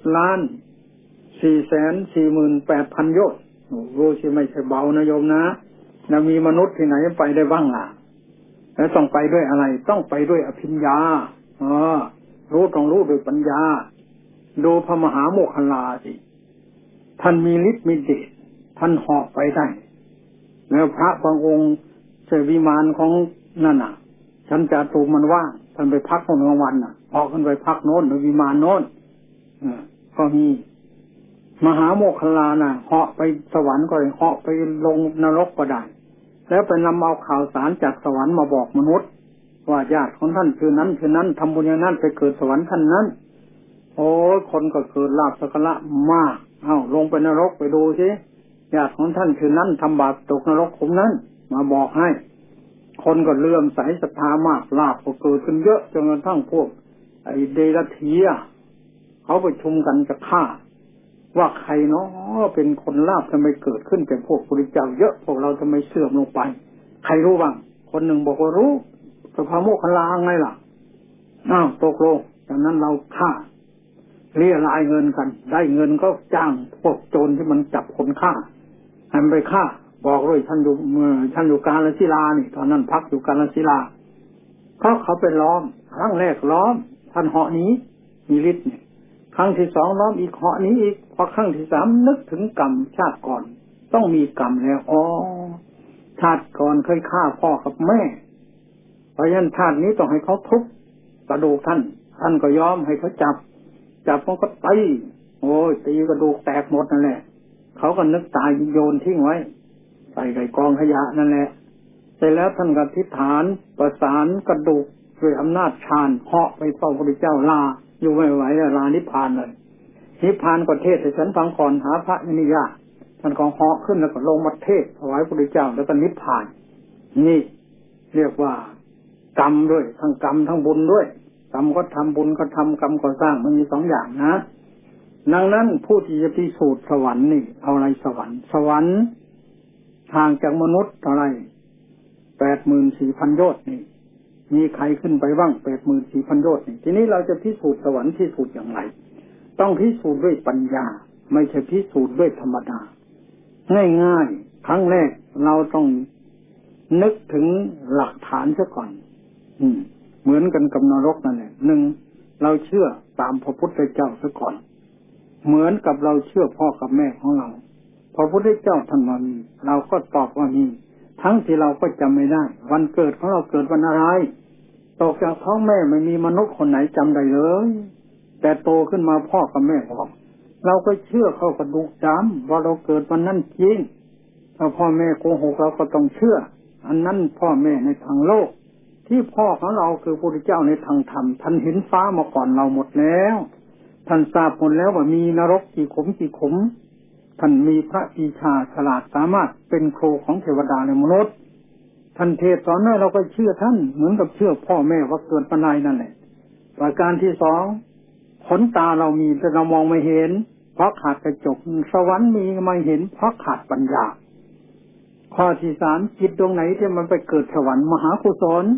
7,448,000 โยชน์รู้สิไม่ใช่เบานะโยมนะแล้วมีมนุษย์ที่ไหนไปได้บ้างล่ะแล้วต้องไปด้วยอะไรต้องไปด้วยอภิญญาต้องรู้ด้วยปัญญาดูพระมหาโมคคัลลาสิท่านมีฤทธิ์มีเดชท่านเหาะไปได้แล้วพระบางองค์เสวิมานของนั่นน่ะชั้นจาตุมมันว่างท่านไปพักตอนกลางวันน่ะออกขึ้นไปพักโน้นในวิมานโน้นก็มีมหาโมคคัลลาน่ะเหาะไปสวรรค์ก็ได้เหาะไปลงนรกก็ได้แล้วไปนำเอาข่าวสารจากสวรรค์มาบอกมนุษย์ว่าญาติของท่านคือนั้นคือนั้นทำบุญอย่างนั้นไปเกิดสวรรค์ท่านนั้นโอ้คนก็เกิดลาภสักการะมากลงไปนรกไปดูสิญาติของท่านคือนั้นทำบาปตกนรกขุมนั้นมาบอกให้คนก็เลื่อมใสศรัทธามากลาภก็เกิดขึ้นเยอะจนกระทั่งพวกไอ้เดรัจฉีเขาประชุมกันจะฆ่าว่าใครเนาะเป็นคนลาภทำไมเกิดขึ้นแต่พวกพระพุทธเจ้าเยอะพวกเราทำไมเสื่อมลงไปใครรู้บ้างคนหนึ่งบอกว่ารู้พระโมคคัลลาไงล่ะตกลงจากนั้นเราฆ่าเรียรายเงินกันได้เงินก็จ้างพวกโจรที่มันจับคนฆ่าให้มันไปฆ่าบอกเลยท่านอยู่กาฬสิลานี่ตอนนั้นพักอยู่กาฬสิลาเขาไปล้อมครั้งแรกล้อมท่านเหาะนี้มีฤทธิ์ครั้งที่2ล้อมอีกเหาะนี้อีกพอครั้งที่3นึกถึงกรรมชาติก่อนต้องมีกรรมแล้วชาติก่อนเคยฆ่าพ่อกับแม่เพราะฉะนั้นชาตินี้ต้องให้เขาทุบกระดูกท่านก็ยอมให้เขาจับมันก็ตีตีกระดูกแตกหมดนั่นแหละเขาก็นึกตายโยนทิ้งไว้ใส่ในกองขยะนั่นแหละเสร็จแล้วท่านก็อธิษฐานประสานกระดูกด้วยอำนาจฌานเหาะไปเฝ้าพระพุทธเจ้าลาอยู่ไม่ไหวลานิพพานเลยนิพพานก็เทศให้ฉันฟังก่อนหาพระนิยาท่านก็เหาะขึ้นแล้วก็ลงมาเทศถวายพระพุทธเจ้าแล้วก็นิพพานนี่เรียกว่ากรรมด้วยทั้งกรรมทั้งบุญด้วยกรรมก็ทำบุญก็ทำกรรมก็สร้างมันมี2อย่างนะดังนั้นผู้ที่จะพิสูจน์สวรรค์นี่เอาอะไรสวรรค์ห่างจากมนุษย์เท่าไหร่ 84,000 โยชน์นี่มีใครขึ้นไปบ้าง 84,000 โยชน์นี่ทีนี้เราจะพิสูจน์สวรรค์พิสูจน์อย่างไรต้องพิสูจน์ด้วยปัญญาไม่ใช่พิสูจน์ด้วยธรรมดาง่ายๆครั้งแรกเราต้องนึกถึงหลักฐานซะก่อนเหมือนกันกับนรกนั่นแหละ1เราเชื่อตามพระพุทธเจ้าซะก่อนเหมือนกับเราเชื่อพ่อกับแม่ของเราพระพุทธเจ้าท่านว่ามีเราก็ตอบว่ามีทั้งที่เราก็จำไม่ได้วันเกิดของเราเกิดวันอะไรตกจากท้องแม่ไม่มีมนุษย์คนไหนจำได้เลยแต่โตขึ้นมาพ่อกับแม่บอกเราก็เชื่อเข้ากระดูกจำว่าเราเกิดวันนั้นจริงถ้าพ่อแม่โกหกเราก็ต้องเชื่ออันนั้นพ่อแม่ในทางโลกที่พ่อของเราคือพระพุทธเจ้าในทางธรรมท่านเห็นฟ้ามาก่อนเราหมดแล้วท่านทราบหมดแล้วว่ามีนรกกี่ขุมท่านมีพระปีชาฉลาดสามารถเป็นครูของเทวดาและมนุษย์ท่านเทศสอนให้เราก็เชื่อท่านเหมือนกับเชื่อพ่อแม่ว่าเกิดปัญญานั่นแหละประการที่สองขนตาเรามีแต่เรามองไม่เห็นเพราะขาดกระจกสวรรค์มีไม่เห็นเพราะขาดปัญญาข้อที่สามจิตดวงไหนที่มันไปเกิดสวรรค์มหากุศล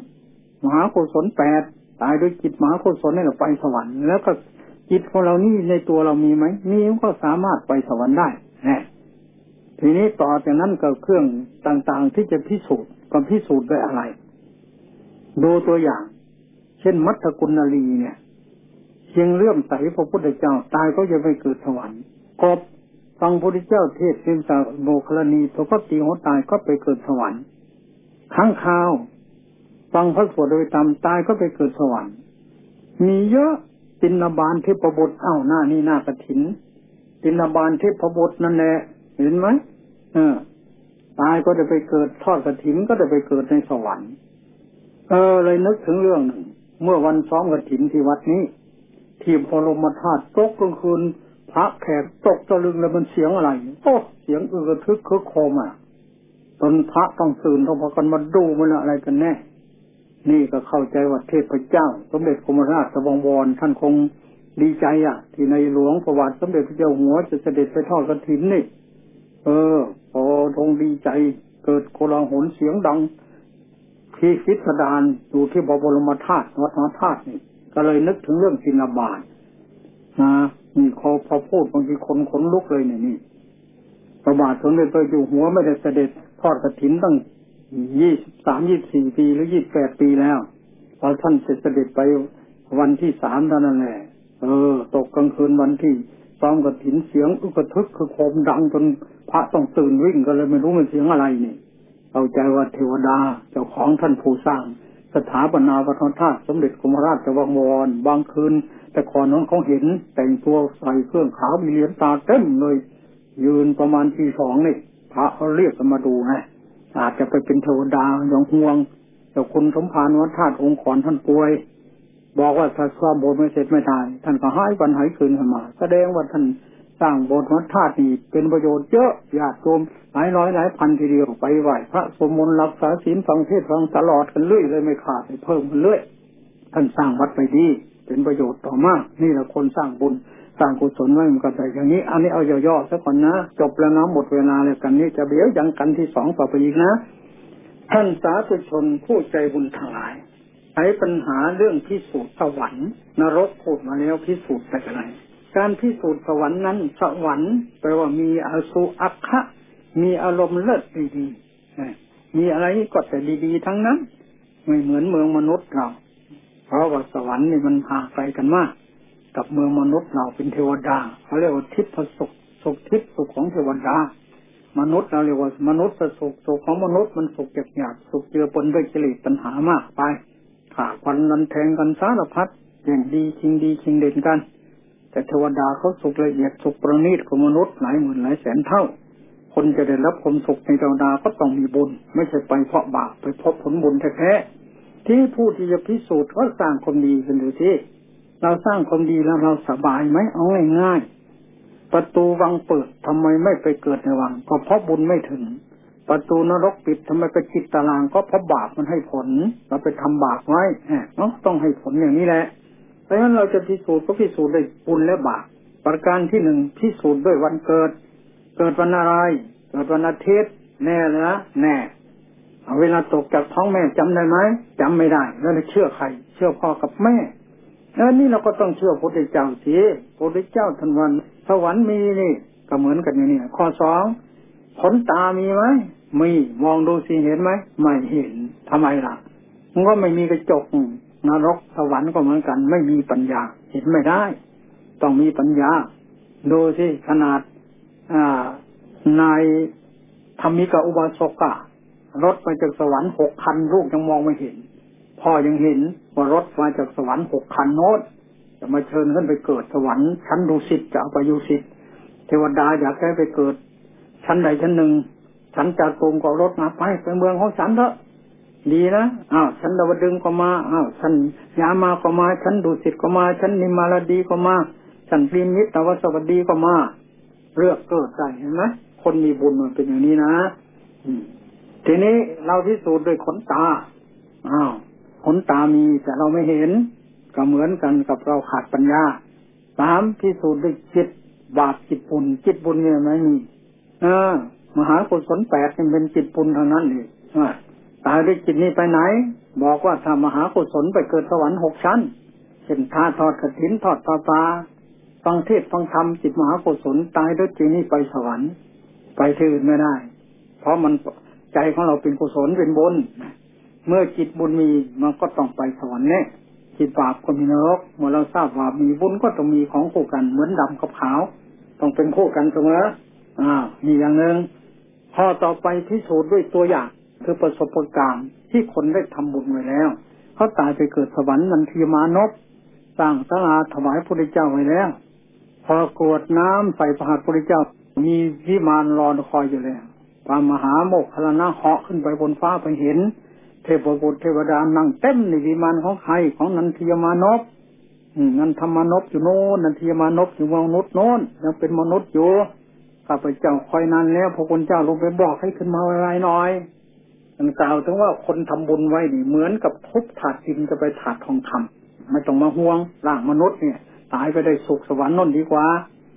8ตายด้วยจิตมหากุศลนี่เราไปสวรรค์แล้วก็จิตของเรานี่ในตัวเรามีไหมมีก็สามารถไปสวรรค์ได้ทีนี้ต่อจากนั้นก็เครื่องต่างๆที่จะพิสูจน์ก็พิสูจน์ด้วยอะไรดูตัวอย่างเช่นมัทธกุณลีเนี่ยเพียงเลื่อมใสพระพุทธเจ้าตายก็จะไปเกิดสวรรค์กบฟังพระพุทธเจ้าเทศน์เป็นสาวโมคคัลลานีตัวก็ตีหัวตายก็ไปเกิดสวรรค์ค้างคาวฟังพระสวดโดยตามตายก็ไปเกิดสวรรค์มีเยอะตินบาลเทพบุตรหน้านี่หน้ากฐินตินบาลเทพบุตรนั่นแหละเห็นไหมตายก็ได้ไปเกิดทอดกฐินก็ได้ไปเกิดในสวรรค์เลยนึกถึงเรื่องหนึ่งเมื่อวันซ้อมกฐินที่วัดนี้ที่พรหมธาตุตกกลางคืนพระแขกตกตะลึงแล้วมันเสียงอะไรเสียงกระทึกคึกโครมตนพระต้องตื่นต้องพากันมาดูมันอะไรกันแน่นี่ก็เข้าใจว่าเทพเจ้าสมเด็จกรมราชวงศ์วรท่านคงดีใจที่ในหลวงประวัติสมเด็จพระเจ้าอยู่หัวจะเสด็จไปทอดกฐินนี่พอทรงดีใจเกิดโกลาหลเสียงดังที่พิสดารอยู่ที่บรมธาตุวัดมหาธาตุนี่ก็เลยนึกถึงเรื่องตินบาตนี่พอพูดบางทีคนขนลุกเลยนี่ประบาทสมเด็จพระเจ้าอยู่หัวไม่ได้เสด็จทอดกฐินตั้ง23-24 ปีหรือ28 ปีแล้วพอท่านเสด็จไปวันที่3เท่านั้นแหละตกกลางคืนวันที่ซ้อมกฐินเสียงกระทึกคือโคมดังจนพระต้องตื่นวิ่งก็เลยไม่รู้มันเสียงอะไรนี่เอาใจว่าเทวดาเจ้าของท่านผู้สร้างสถาปนาวัดพระธาตุสมเด็จกรมราชวงศ์วรบางคืนแต่ก่อนนั้นเขาเห็นแต่งตัวใส่เครื่องขาวมีเหรียญตาเต็มเลยยืนประมาณตี 2นี่พระเขาเรียกกันมาดูไงอาจจะไปเป็นเทวดาอย่างห่วงแต่คุณสมภารวัดธาตุองค์ขอนท่านป่วยบอกว่าถ้าซ่อมโบสถ์ไม่เสร็จไม่ได้ท่านก็หายวันหายคืนขึ้นมาแสดงว่าท่านสร้างโบสถ์วัดธาตุนี่เป็นประโยชน์เยอะญาติโยมหลายร้อยหลายพันทีเดียวไปไหว้พระสวดมนต์รักษาศีลฟังเทศน์ฟังตลอดกันเรื่อยเลยไม่ขาดเพิ่มกันเรื่อยท่านสร้างวัดไปดีเป็นประโยชน์ต่อมากนี่แหละคนสร้างบุญสร้างกุศลไว้มันก็ได้อย่างนี้อันนี้เอาย่อๆซะก่อนนะจบแล้วนะหมดเวลาแล้วกันนี้จะเดี๋ยวยังกันที่2ต่อไปอีกนะท่านสาธุชนผู้ใจบุญทั้งหลายไขปัญหาเรื่องพิสูจน์สวรรค์นรกพูดมาแล้วพิสูจน์แต่อะไรการพิสูจน์สวรรค์นั้นสวรรค์แปลว่ามีอสุอัคคะมีอารมณ์เลิศดีๆมีอะไรก็แต่ดีๆทั้งนั้นไม่เหมือนเมืองมนุษย์เราเพราะว่าสวรรค์นี่มันห่างไกลกันมากกับเมืองมนุษย์เราเป็นเทวดาเขาเรียกว่าทิพย์สุขสุขทิพย์สุขของเทวดามนุษย์เราเรียกว่ามนุษย์สุขของมนุษย์มันสุขหยาบสุขเจือปนด้วยกิเลสตัณหามากไปข่าฟันนันแทงกันสารพัดอย่างดีชิงเด่นกันแต่เทวดาเขาสุขละเอียดสุขประณีตกว่ามนุษย์หลายหมื่นหลายแสนเท่าคนจะได้รับความสุขในเทวดาก็ต้องมีบุญไม่ใช่ไปเพราะบาปไปพบผลบุญแท้ๆที่ผู้ที่จะพิสูจน์ก็สร้างความดีกันดูที่เราสร้างความดีแล้วเราสบายไหมเอาง่ายๆประตูวังเปิดทำไมไม่ไปเกิดในวังก็เพราะบุญไม่ถึงประตูนรกปิดทำไมไปจิตตารางก็เพราะบาปมันให้ผลเราไปทำบาปไว้ต้องให้ผลอย่างนี้แหละเพราะฉะนั้นเราจะพิสูจน์ก็พิสูจน์ด้วยบุญและบาปประการที่1พิสูจน์ด้วยวันเกิดวันอะไรเกิดวันอาทิตย์แน่เลยนะแน่เวลาตกจากท้องแม่จำได้ไหมจำไม่ได้แล้วจะเชื่อใครเชื่อพ่อกับแม่แล้วนี่เราก็ต้องเชื่อพระพุทธเจ้าสิพระพุทธเจ้าท่านว่าสวรรค์มีนี่ก็เหมือนกันอย่างนี้ข้อ2ขนตามีไหมมีมองดูสิเห็นไหมไม่เห็นทำไมล่ะมันก็ไม่มีกระจกนรกสวรรค์ก็เหมือนกันไม่มีปัญญาเห็นไม่ได้ต้องมีปัญญาดูสิขนาดนายธรรมิกาอุบาสกรถมาจากสวรรค์6 คันลูกยังมองไม่เห็นพ่อยังเห็นว่ารถมาจากสวรรค์6 คันโน้ตจะมาเชิญขึ้นไปเกิดสวรรค์ชั้นดุสิตจะเอาไปดุสิตเทวดาอยากให้ไปเกิดชั้นใดชั้นหนึ่งฉันจะโกงก็รถมาไปเมืองของฉันเถอะดีนะฉันดาวดึงก็มาฉันยามาก็มาฉันดุสิตก็มาฉันนิมารดีก็มาฉันพรีมิตรวสวัสดีก็มาเลือกเกิดได้เห็นไหมคนมีบุญมันเป็นอย่างนี้นะทีนี้เราพิสูจน์ด้วยขนตาขนตามีแต่เราไม่เห็นก็เหมือนกันกับเราขาดปัญญา3พิสูจน์ด้วยจิตบาปจิตบุญจิตบุญเนี่ยไม่มีมหากุศล8เป็นจิตบุญเท่านั้นเองตายด้วยจิตนี้ไปไหนบอกว่าถ้ามหากุศลไปเกิดสวรรค์6ชั้นเช่นทอดกฐินทอดปลาปลาฟังเทศน์ฟังธรรมจิตมหากุศลตายด้วยจิตนี้ไปสวรรค์ไปที่อื่นไม่ได้เพราะมันใจของเราเป็นกุศลเป็นบุญเมื่อจิตบุญมีมันก็ต้องไปสวรรค์แน่จิตบาปก็มีนรกเมื่อเราทราบว่ามีบุญก็ต้องมีของคู่กันเหมือนดำกับขาวต้องเป็นคู่กันเสมอมีอย่างหนึ่งข้อต่อไปพิสูจน์ด้วยตัวอย่างคือประสบการณ์ที่คนได้ทำบุญไว้แล้วเขาตายไปเกิดสวรรค์นันทีมานพสร้างศาลาถวายพระพุทธเจ้าไว้แล้วพอกรวดน้ำใส่พระหัตถ์พระพุทธเจ้ามีวิมานรอคอยอยู่แล้วพระมหาโมคคัลลานะเหาะขึ้นไปบนฟ้าไปเห็นเทพบุตรเทวดานั่งเต็มในวิมานของใครของนันทีมานพนันทมานพอยู่โน่นนันทีมานพอยู่เมืองมนุษย์โน่นยังเป็นมนุษย์อยู่ข้าพเจ้าคอยนานแล้วพระคุณเจ้าลงไปบอกให้ขึ้นมาอะไรหน่อยมันกล่าวถึงว่าคนทำบุญไว้นี่เหมือนกับทุบถาดดินจะไปถาดทองคำไม่ต้องมาห่วงร่างมนุษย์เนี่ยตายไปได้สุขสวรรค์นั่นดีกว่า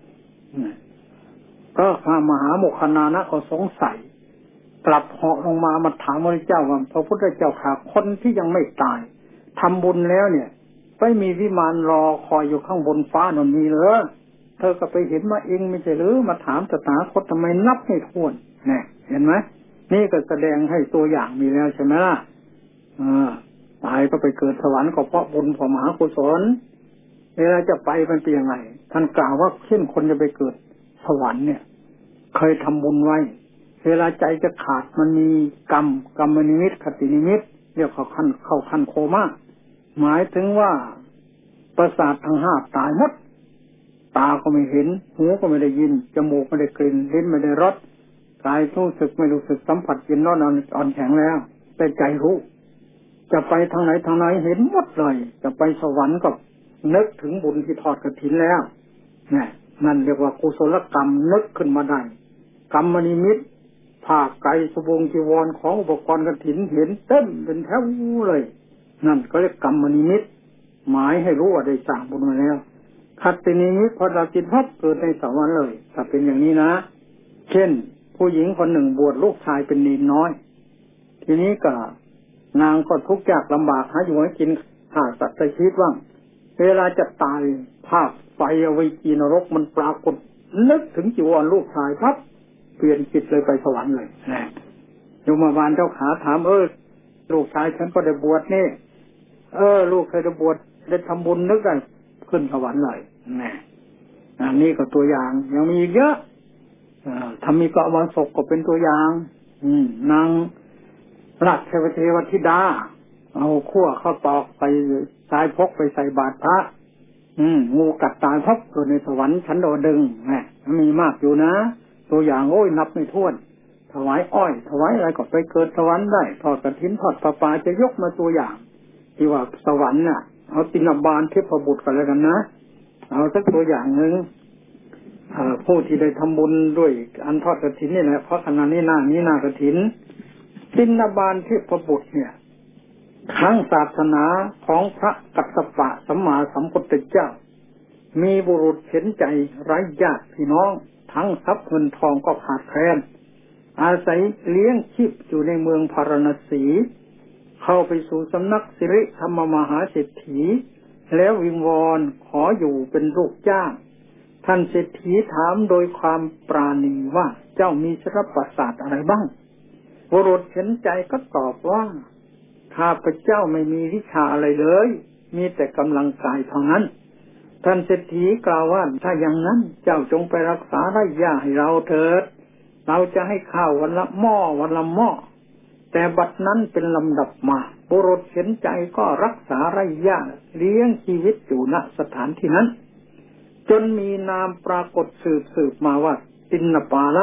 ก็พระมหาโมคคัลลานะก็สงสัยกลับเหาะลงมาถามพระเจ้าว่าพระพุทธเจ้าค่ะคนที่ยังไม่ตายทำบุญแล้วเนี่ยไม่มีวิมานรอคอยอยู่ข้างบนฟ้านั่นมีเหรอเธอก็ไปเห็นมาเองไม่ใช่หรือมาถามตถาคตทำไมนับไม่ถ้วนเนี่ยเห็นไหมนี่ก็แสดงให้ตัวอย่างมีแล้วใช่ไหมล่ะตายก็ไปเกิดสวรรค์ก็เพราะบุญเพราะมหากุศลเวลาจะไปมันเป็นยังไงท่านกล่าวว่าเช่นคนจะไปเกิดสวรรค์เนี่ยเคยทำบุญไว้เวลาใจจะขาดมันมีกรรมนิมิตคตินิมิตเรียกเข้าขั้นโคม่าหมายถึงว่าประสาททั้ง5ตายหมดตาก็ไม่เห็นหูก็ไม่ได้ยินจมูกไม่ได้กลิ่นลิ้นไม่ได้รสกายรู้สึกไม่รู้สึกสัมผัสกินร้อนอ่อนแข็งแล้วแต่ใจรู้จะไปทางไหนเห็นหมดเลยจะไปสวรรค์ก็นึกถึงบุญที่ทอดกฐินแล้วเนี่ยนั่นเรียกว่ากุศลกรรมนึกขึ้นมาได้กรรมนิมิตผ้าไตรสบงจีวรของอุปกรณ์กฐินเห็นเต็มเป็นแถวเลยนั่นก็เรียกกรรมนิมิตหมายให้รู้ว่าได้สร้างบุญมาแล้วคตินิมิตพอเราจิตพับเกิดในสวรรค์เลยถ้าเป็นอย่างนี้นะเช่นผู้หญิงคนหนึ่งบวชลูกชายเป็นเนนน้อยทีนี้ก็นางก็ทุกข์ยากลำบากหาอยู่ให้กินหาสัตว์ในชีวิตว่างเวลาจะตายภาพไฟอวัยจีนรกมันปรากฏนึกถึงจีวรลูกชายพับเปลี่ยนจิตเลยไปสวรรค์เลยโยมบาลเจ้าขาถามลูกชายฉันก็ได้บวชนี่ลูกเคยได้บวชได้ทำบุญนึกได้ขึ้นสวรรค์เลยนี่ก็ตัวอย่างยังมีเยอะทำมีกะวันศกก็เป็นตัวอย่างนางราชเทวธิดาเอาขั้วข้าวตอกไปสายพกไปใส่บาตรพระงูกัดตายพบเกิดในสวรรค์ชั้นดาวดึงมีมากอยู่นะตัวอย่างนับไม่ถ้วนถวายอ้อยถวายอะไรก็ไปเกิดสวรรค์ได้ทอดกฐินทอดปลาปลาจะยกมาตัวอย่างที่ว่าสวรรค์น่ะเอาตินบาลเทพบุตรกันแล้วกันนะเอาสักตัวอย่างหนึ่งผู้ที่ได้ทำบุญด้วยอันทอดกฐินนี่แหละเพราะขณะนี้หน้ากฐินตินบาลเทพบุตรเนี่ยทั้งศาสนาของพระกัสสปะสัมมาสัมพุทธเจ้ามีบุรุษเห็นใจไร้ญาติพี่น้องทั้งทรัพย์เงินทองก็ขาดแคลนอาศัยเลี้ยงชีพอยู่ในเมืองพาราณสีเข้าไปสู่สำนักสิริธรรมมหาเศรษฐีแล้ววิงวอนขออยู่เป็นลูกจ้างท่านเศรษฐีถามโดยความปราณีว่าเจ้ามีทรัพย์ประสาทอะไรบ้างบุรุษเห็นใจก็ตอบว่าข้าพเจ้าไม่มีวิชาอะไรเลยมีแต่กำลังกายเท่านั้นท่านเศรษฐีกล่าวว่าถ้าอย่างนั้นเจ้าจงไปรักษาไร่หญ้าให้เราเถิดเราจะให้ข้าววันละหม้อแต่บัดนั้นเป็นลำดับมาบุรุษเห็นใจก็รักษาไร่หญ้าเลี้ยงชีวิตอยู่ณสถานที่นั้นจนมีนามปรากฏสืบมาว่าตินปาละ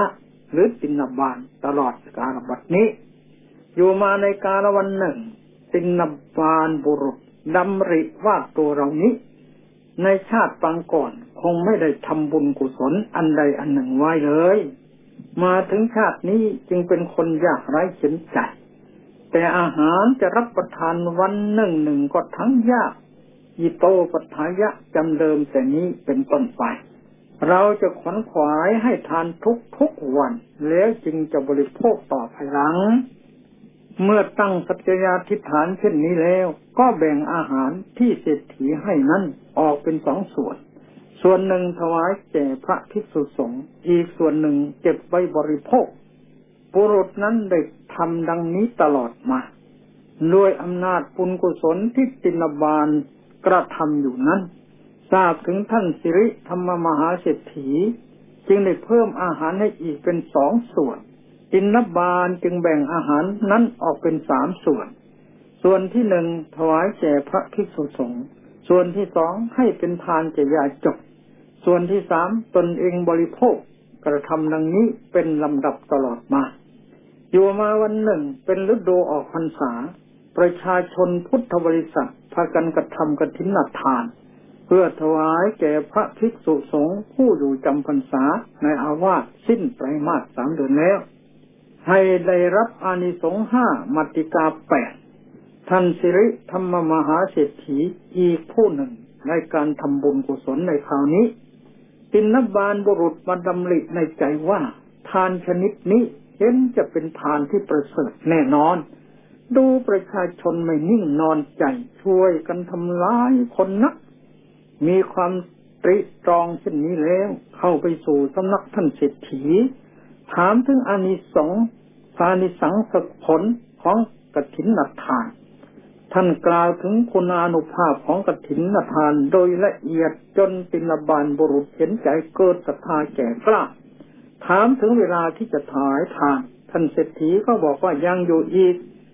หรือติณบาลตลอดกาลบัดนี้อยู่มาในกาลวันหนึ่งติณบาลบุรุษดำริว่าตัวเรานี้ในชาติปางก่อนคงไม่ได้ทำบุญกุศลอันใดอันหนึ่งไว้เลยมาถึงชาตินี้จึงเป็นคนยากไร้เข็ญใจแต่อาหารจะรับประทานวันหนึ่งก็ทั้งยากอิโตปัฏฐายะจำเดิมแต่นี้เป็นต้นไปเราจะขวนขวายให้ทานทุกวันแล้วจึงจะบริโภคต่อภายหลังเมื่อตั้งสัจญาธิษฐานเช่นนี้แล้วก็แบ่งอาหารที่เศรษฐีให้นั้นออกเป็น2 ส่วนส่วนหนึ่งถวายแก่พระภิกษุสงฆ์อีกส่วนหนึ่งเก็บไว้บริโภคบุรุษนั้นได้ทำดังนี้ตลอดมาด้วยอำนาจบุญกุศลที่ติณบาลกระทำอยู่นั้นทราบถึงท่านสิริธรรมมหาเศรษฐีจึงได้เพิ่มอาหารให้อีกเป็น2 ส่วนติณบาลจึงแบ่งอาหารนั้นออกเป็น3 ส่วนส่วนที่1ถวายแก่พระภิกษุสงฆ์ส่วนที่2ให้เป็นทานแก่ญาติโยมส่วนที่3ตนเองบริโภคกระทำดังนี้เป็นลำดับตลอดมาอยู่มาวันหนึ่งเป็นฤดูออกพรรษาประชาชนพุทธบริษัทพากันกระทำกฐินทานเพื่อถวายแก่พระภิกษุสงฆ์ผู้อยู่จำพรรษาในอาวาสสิ้นไตรมาส3 เดือนแล้วให้ได้รับอานิสงส์5มัตติกา8ท่านสิริธรรมมหาเศรษฐีอีกผู้หนึ่งในการทำบุญกุศลในคราวนี้ติณบาลบุรุษมาดำริในใจว่าทานชนิดนี้เห็นจะเป็นทานที่ประเสริฐแน่นอนดูประชาชนไม่นิ่งนอนใจช่วยกันทำร้ายคนนักมีความตรีตรองเช่นนี้แล้วเข้าไปสู่สำนักท่านเศรษฐีถามถึงอานิสงส์ผลของกฐินทานท่านกล่าวถึงคุณานุภาพของกฐินทานโดยละเอียดจนติณบาลบุรุษเห็นใจเกิดศรัทธาแก่กล้าถามถึงเวลาที่จะถวายทานท่านเศรษฐีก็บอกว่ายังอยู่อีก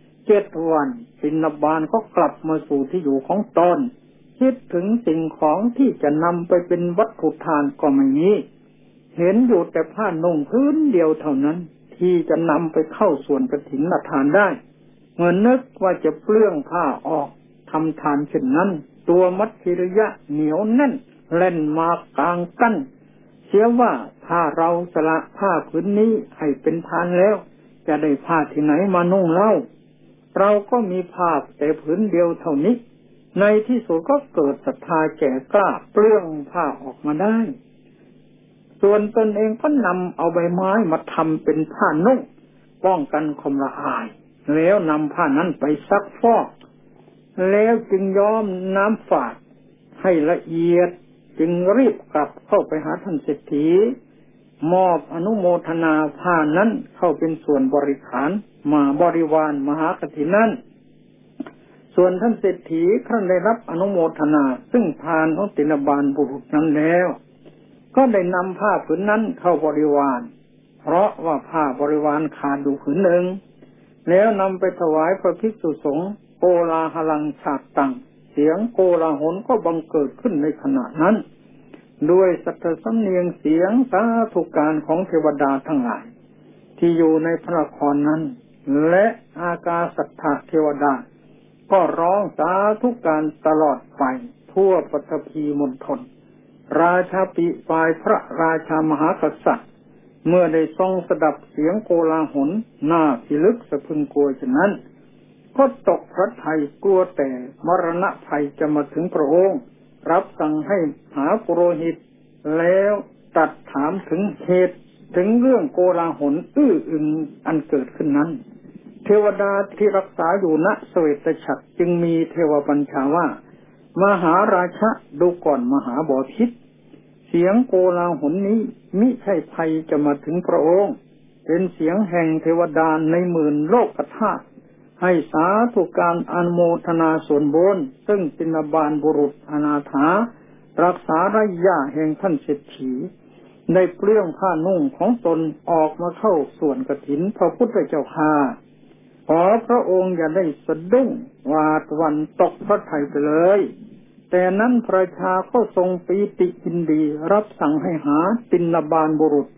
7 วันติณบาลก็กลับมาสู่ที่อยู่ของตนคิดถึงสิ่งของที่จะนำไปเป็นวัตถุทานก็ไม่มีเห็นอยู่แต่ผ้านุ่งพื้นเดียวเท่านั้นที่จะนำไปเข้าส่วนกฐินทานได้เมื่อนึกว่าจะเปลื้องผ้าออกทำทานเช่นนั้นตัวมัจฉิริยะเหนียวแน่นเล่นมากลางกั้นเสียว่าถ้าเราสละผ้าผืนนี้ให้เป็นทานแล้วจะได้ผ้าที่ไหนมานุ่งเล่าเราก็มีผ้าแต่ผืนเดียวเท่านี้ในที่สุดก็เกิดศรัทธาแก่กล้าเปลื้องผ้าออกมาได้ส่วนตนเองก็นำเอาใบไม้มาทำเป็นผ้านุ่งป้องกันความละอายแล้วนำผ้านั้นไปซักฟอกแล้วจึงย้อมน้ำฝาดให้ละเอียดจึงรีบกลับเข้าไปหาท่านเศรษฐีมอบอนุโมทนาผ้านั้นเข้าเป็นส่วนบริขารมาบริวารมหากฐินนั้นส่วนท่านเศรษฐีท่านได้รับอนุโมทนาซึ่งทานของติณบาลบุรุษนั้นแล้วก็ได้นำผ้าผืนนั้นเข้าบริวารเพราะว่าผ้าบริวารขาดอยู่ผืนหนึ่งแล้วนำไปถวายพระภิกษุสงฆ์โกลาหลังฉาดตังเสียงโกลาหลก็บังเกิดขึ้นในขณะนั้นด้วยสัทธสำเนียงเสียงสาธุการของเทวดาทั้งหลายที่อยู่ในพระนครนั้นและอากาสัทธเทวดาก็ร้องสาธุการตลอดไปทั่วปฐพีมณฑลราชาปิฝ่ายพระราชามหากษัตริย์เมื่อได้ทรงสดับเสียงโกลาหลหน้าพิลึกสะพึงกลัวฉะนั้นก็ตกพระทัยกลัวแต่มรณะภัยจะมาถึงพระองค์รับสั่งให้หาปุโรหิตแล้วตรัสถามถึงเหตุถึงเรื่องโกลาหลอื้ออึงอันเกิดขึ้นนั้นเทวดาที่รักษาอยู่ณเสวตฉัตรจึงมีเทวบัญชาว่ามหาราชะดูก่อนมหาบพิตรเสียงโกลาหลนี้มิใช่ภัยจะมาถึงพระองค์เป็นเสียงแห่งเทวดาในหมื่นโลกธาตุให้สาธุการอนุโมทนาส่วนบุญซึ่งติณบาลบุรุษอนาถารักษาระยะแห่งท่านเศรษฐีได้เปลื้องผ้านุ่งของตนออกมาเข้าส่วนกฐินพระพุทธเจ้าข้าขอพระองค์อย่าได้สะดุ้งหวาดหวั่นตกพระทัยไปเลยแต่นั้นพระชาก็ทรงปีติยินดีรับสั่งให้หาติณบาลบุรุษพ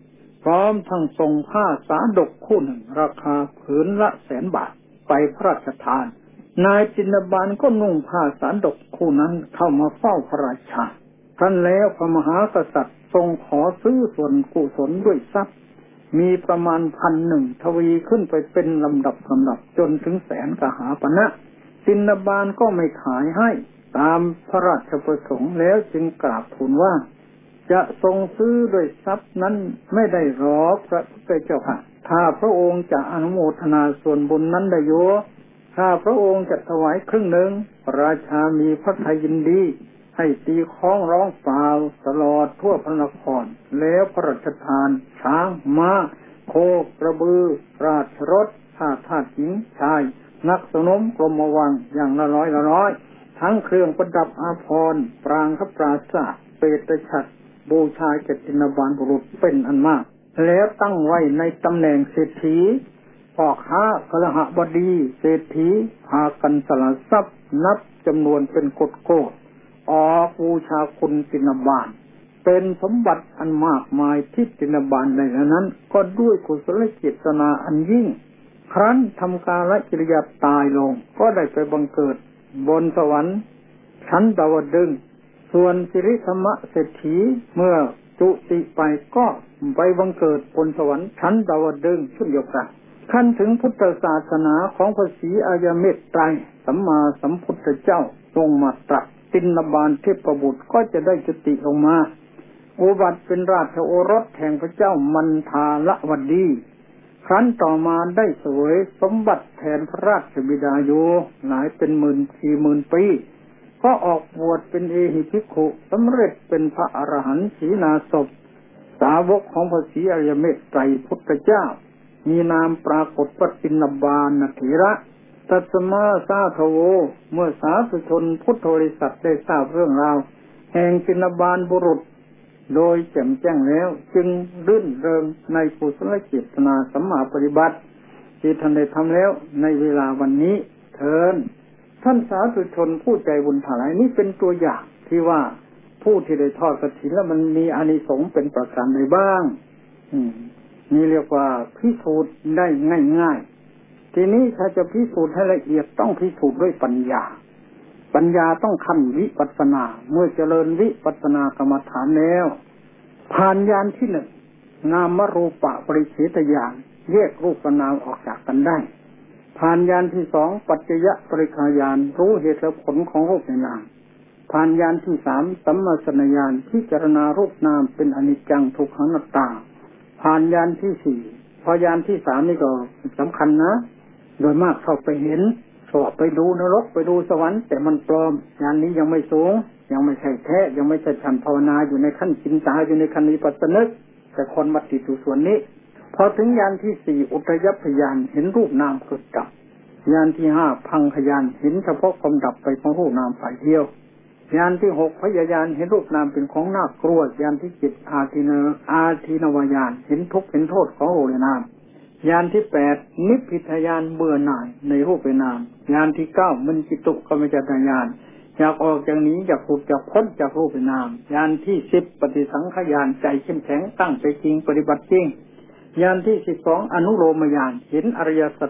ร้อมทั้งส่งผ้าสาดกคู่หนึ่งราคาผืนละ100,000 บาทไปพระราชทานนายจินบาลก็นุ่งผ้าสาดกคู่นั้นเข้ามาเฝ้าพระราชาครั้นแล้วพระมหากษัตริย์ทรงขอซื้อส่วนกุศลด้วยทรัพย์มีประมาณ1,000 ทวีขึ้นไปเป็นลำดับจนถึง100,000 กหาปณะจินบาลก็ไม่ขายให้ตามพระราชประสงค์แล้วจึงกราบทูลว่าจะทรงซื้อด้วยทรัพย์นั้นไม่ได้หรอกพระพุทธเจ้าค่ะถ้าพระองค์จะอนุโมทนาส่วนบุญนั้นได้โยถ้าพระองค์จะถวายครึ่งหนึ่งราชามีพระทัยยินดีให้ตีค้องร้องเปล่าตลอดทั่วพระนครแล้วพระราชทานช้างม้าโคกระบือราชรถทาสหญิงชายนักสนมกรมวังอย่างละร้อยทั้งเครื่องประดับอาภรณ์ปรางพระปราศาสตร์เปตฉัตรบูชาแก่จินบาลบุรุษเป็นอันมากแล้วตั้งไว้ในตำแหน่งเศรษฐีพ่อค้าคฤหบดีเศรษฐีพากันสละทรัพย์นับจำนวนเป็นโกฏออกบูชาคุณจินบาลเป็นสมบัติอันมากมายที่จินบาลในนั้นก็ด้วยกุศลเจตนาอันยิ่งครั้นทำกาลกิริยาตายลงก็ได้ไปบังเกิดบนสวรรค์ชั้นดาวดึงส์ส่วนสิริธรรมเศรษฐีเมื่อจุติไปก็ไปบังเกิดบนสวรรค์ชั้นดาวดึงส์เช่นเดียวกันขั้นถึงพุทธศาสนาของพระศรีอริยเมตไตรสัมมาสัมพุทธเจ้าทรงมาตรัสจินบาลเทพบุตรก็จะได้จุติลงมาอุบัติเป็นราชโอรสแห่งพระเจ้ามันทาลวดีครั้นต่อมาได้เสวยสมบัติแทนพระราชบิดาอยู่หลายเป็น40,000 ปีก็ออกบวชเป็นเอหิภิกขุสำเร็จเป็นพระอรหันต์สีนาศพสาวกของพระศรีอริยเมตไตรพุทธเจ้ามีนามปรากฏว่าจินบาลเถระตัสมาสาทโวเมื่อสาธุชนพุทธบริษัทได้ทราบเรื่องราวแห่งจินบาลบุรุษโดยแจ่มแจ้งแล้วจึงรื่นเริงในกุศลเจตนาสัมมาปฏิบัติที่ท่านได้ทำแล้วในเวลาวันนี้เถิดท่านสาธุชนผู้ใจบุญทั้งหลายนี้เป็นตัวอย่างที่ว่าผู้ที่ได้ทอดกฐินแล้วมันมีอานิสงส์เป็นประการใดบ้างนี่เรียกว่าพิสูจน์ได้ง่ายๆทีนี้ถ้าจะพิสูจน์ให้ละเอียดต้องพิสูจน์ด้วยปัญญาต้องขั้นวิปัสสนาเมื่อเจริญวิปัสสนากรรมฐานแล้วผ่านญาณที่1นามรูปะปริเฉทญาณแยกรูปนามออกจากกันได้ผ่านญาณที่2ปัจจยปริฆาญาณรู้เหตุและผลของรูปนามผ่านญาณที่3สัมมาสัญญาณพิจารณารูปนามเป็นอนิจจังทุกขังอนัตตาผ่านญาณที่4พอญาณที่3นี่ก็สำคัญนะโดยมากเข้าไปเห็นสอบไปดูนรกไปดูสวรรค์แต่มันปลอมญาณนี้ยังไม่สูงยังไม่ใช่แท้ยังไม่ใช่ชั้นภาวนาอยู่ในขั้นจินตาอยู่ในขั้นวิปัสสนึกแต่คนมาติดอยู่ส่วนนี้พอถึงญาณที่4อุทยัพพยานเห็นรูปนามเกิดดับญาณที่5พังขยานเห็นเฉพาะความดับไปของรูปนามฝ่ายเดียวญาณที่6พยายานเห็นรูปนามเป็นของน่ากลัวญาณที่7อาทินวายานเห็นทุกข์เห็นโทษของรูปนามญาณที่8นิพพิทญาณเบื่อหน่ายในรูปนามญาณที่9มัญจิตุกรรมจตญาณอยากออกจากนี้อยากหลุดจากพ้นจากรูปนามญาณที่10ปฏิสังขญาณใจเข้มแข็งตั้งใจจริงปฏิบัติจริงญาณที่12อนุโลมญาณเห็นอริยสัจ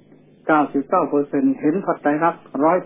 4 99% เห็นพระไตรลักษณ์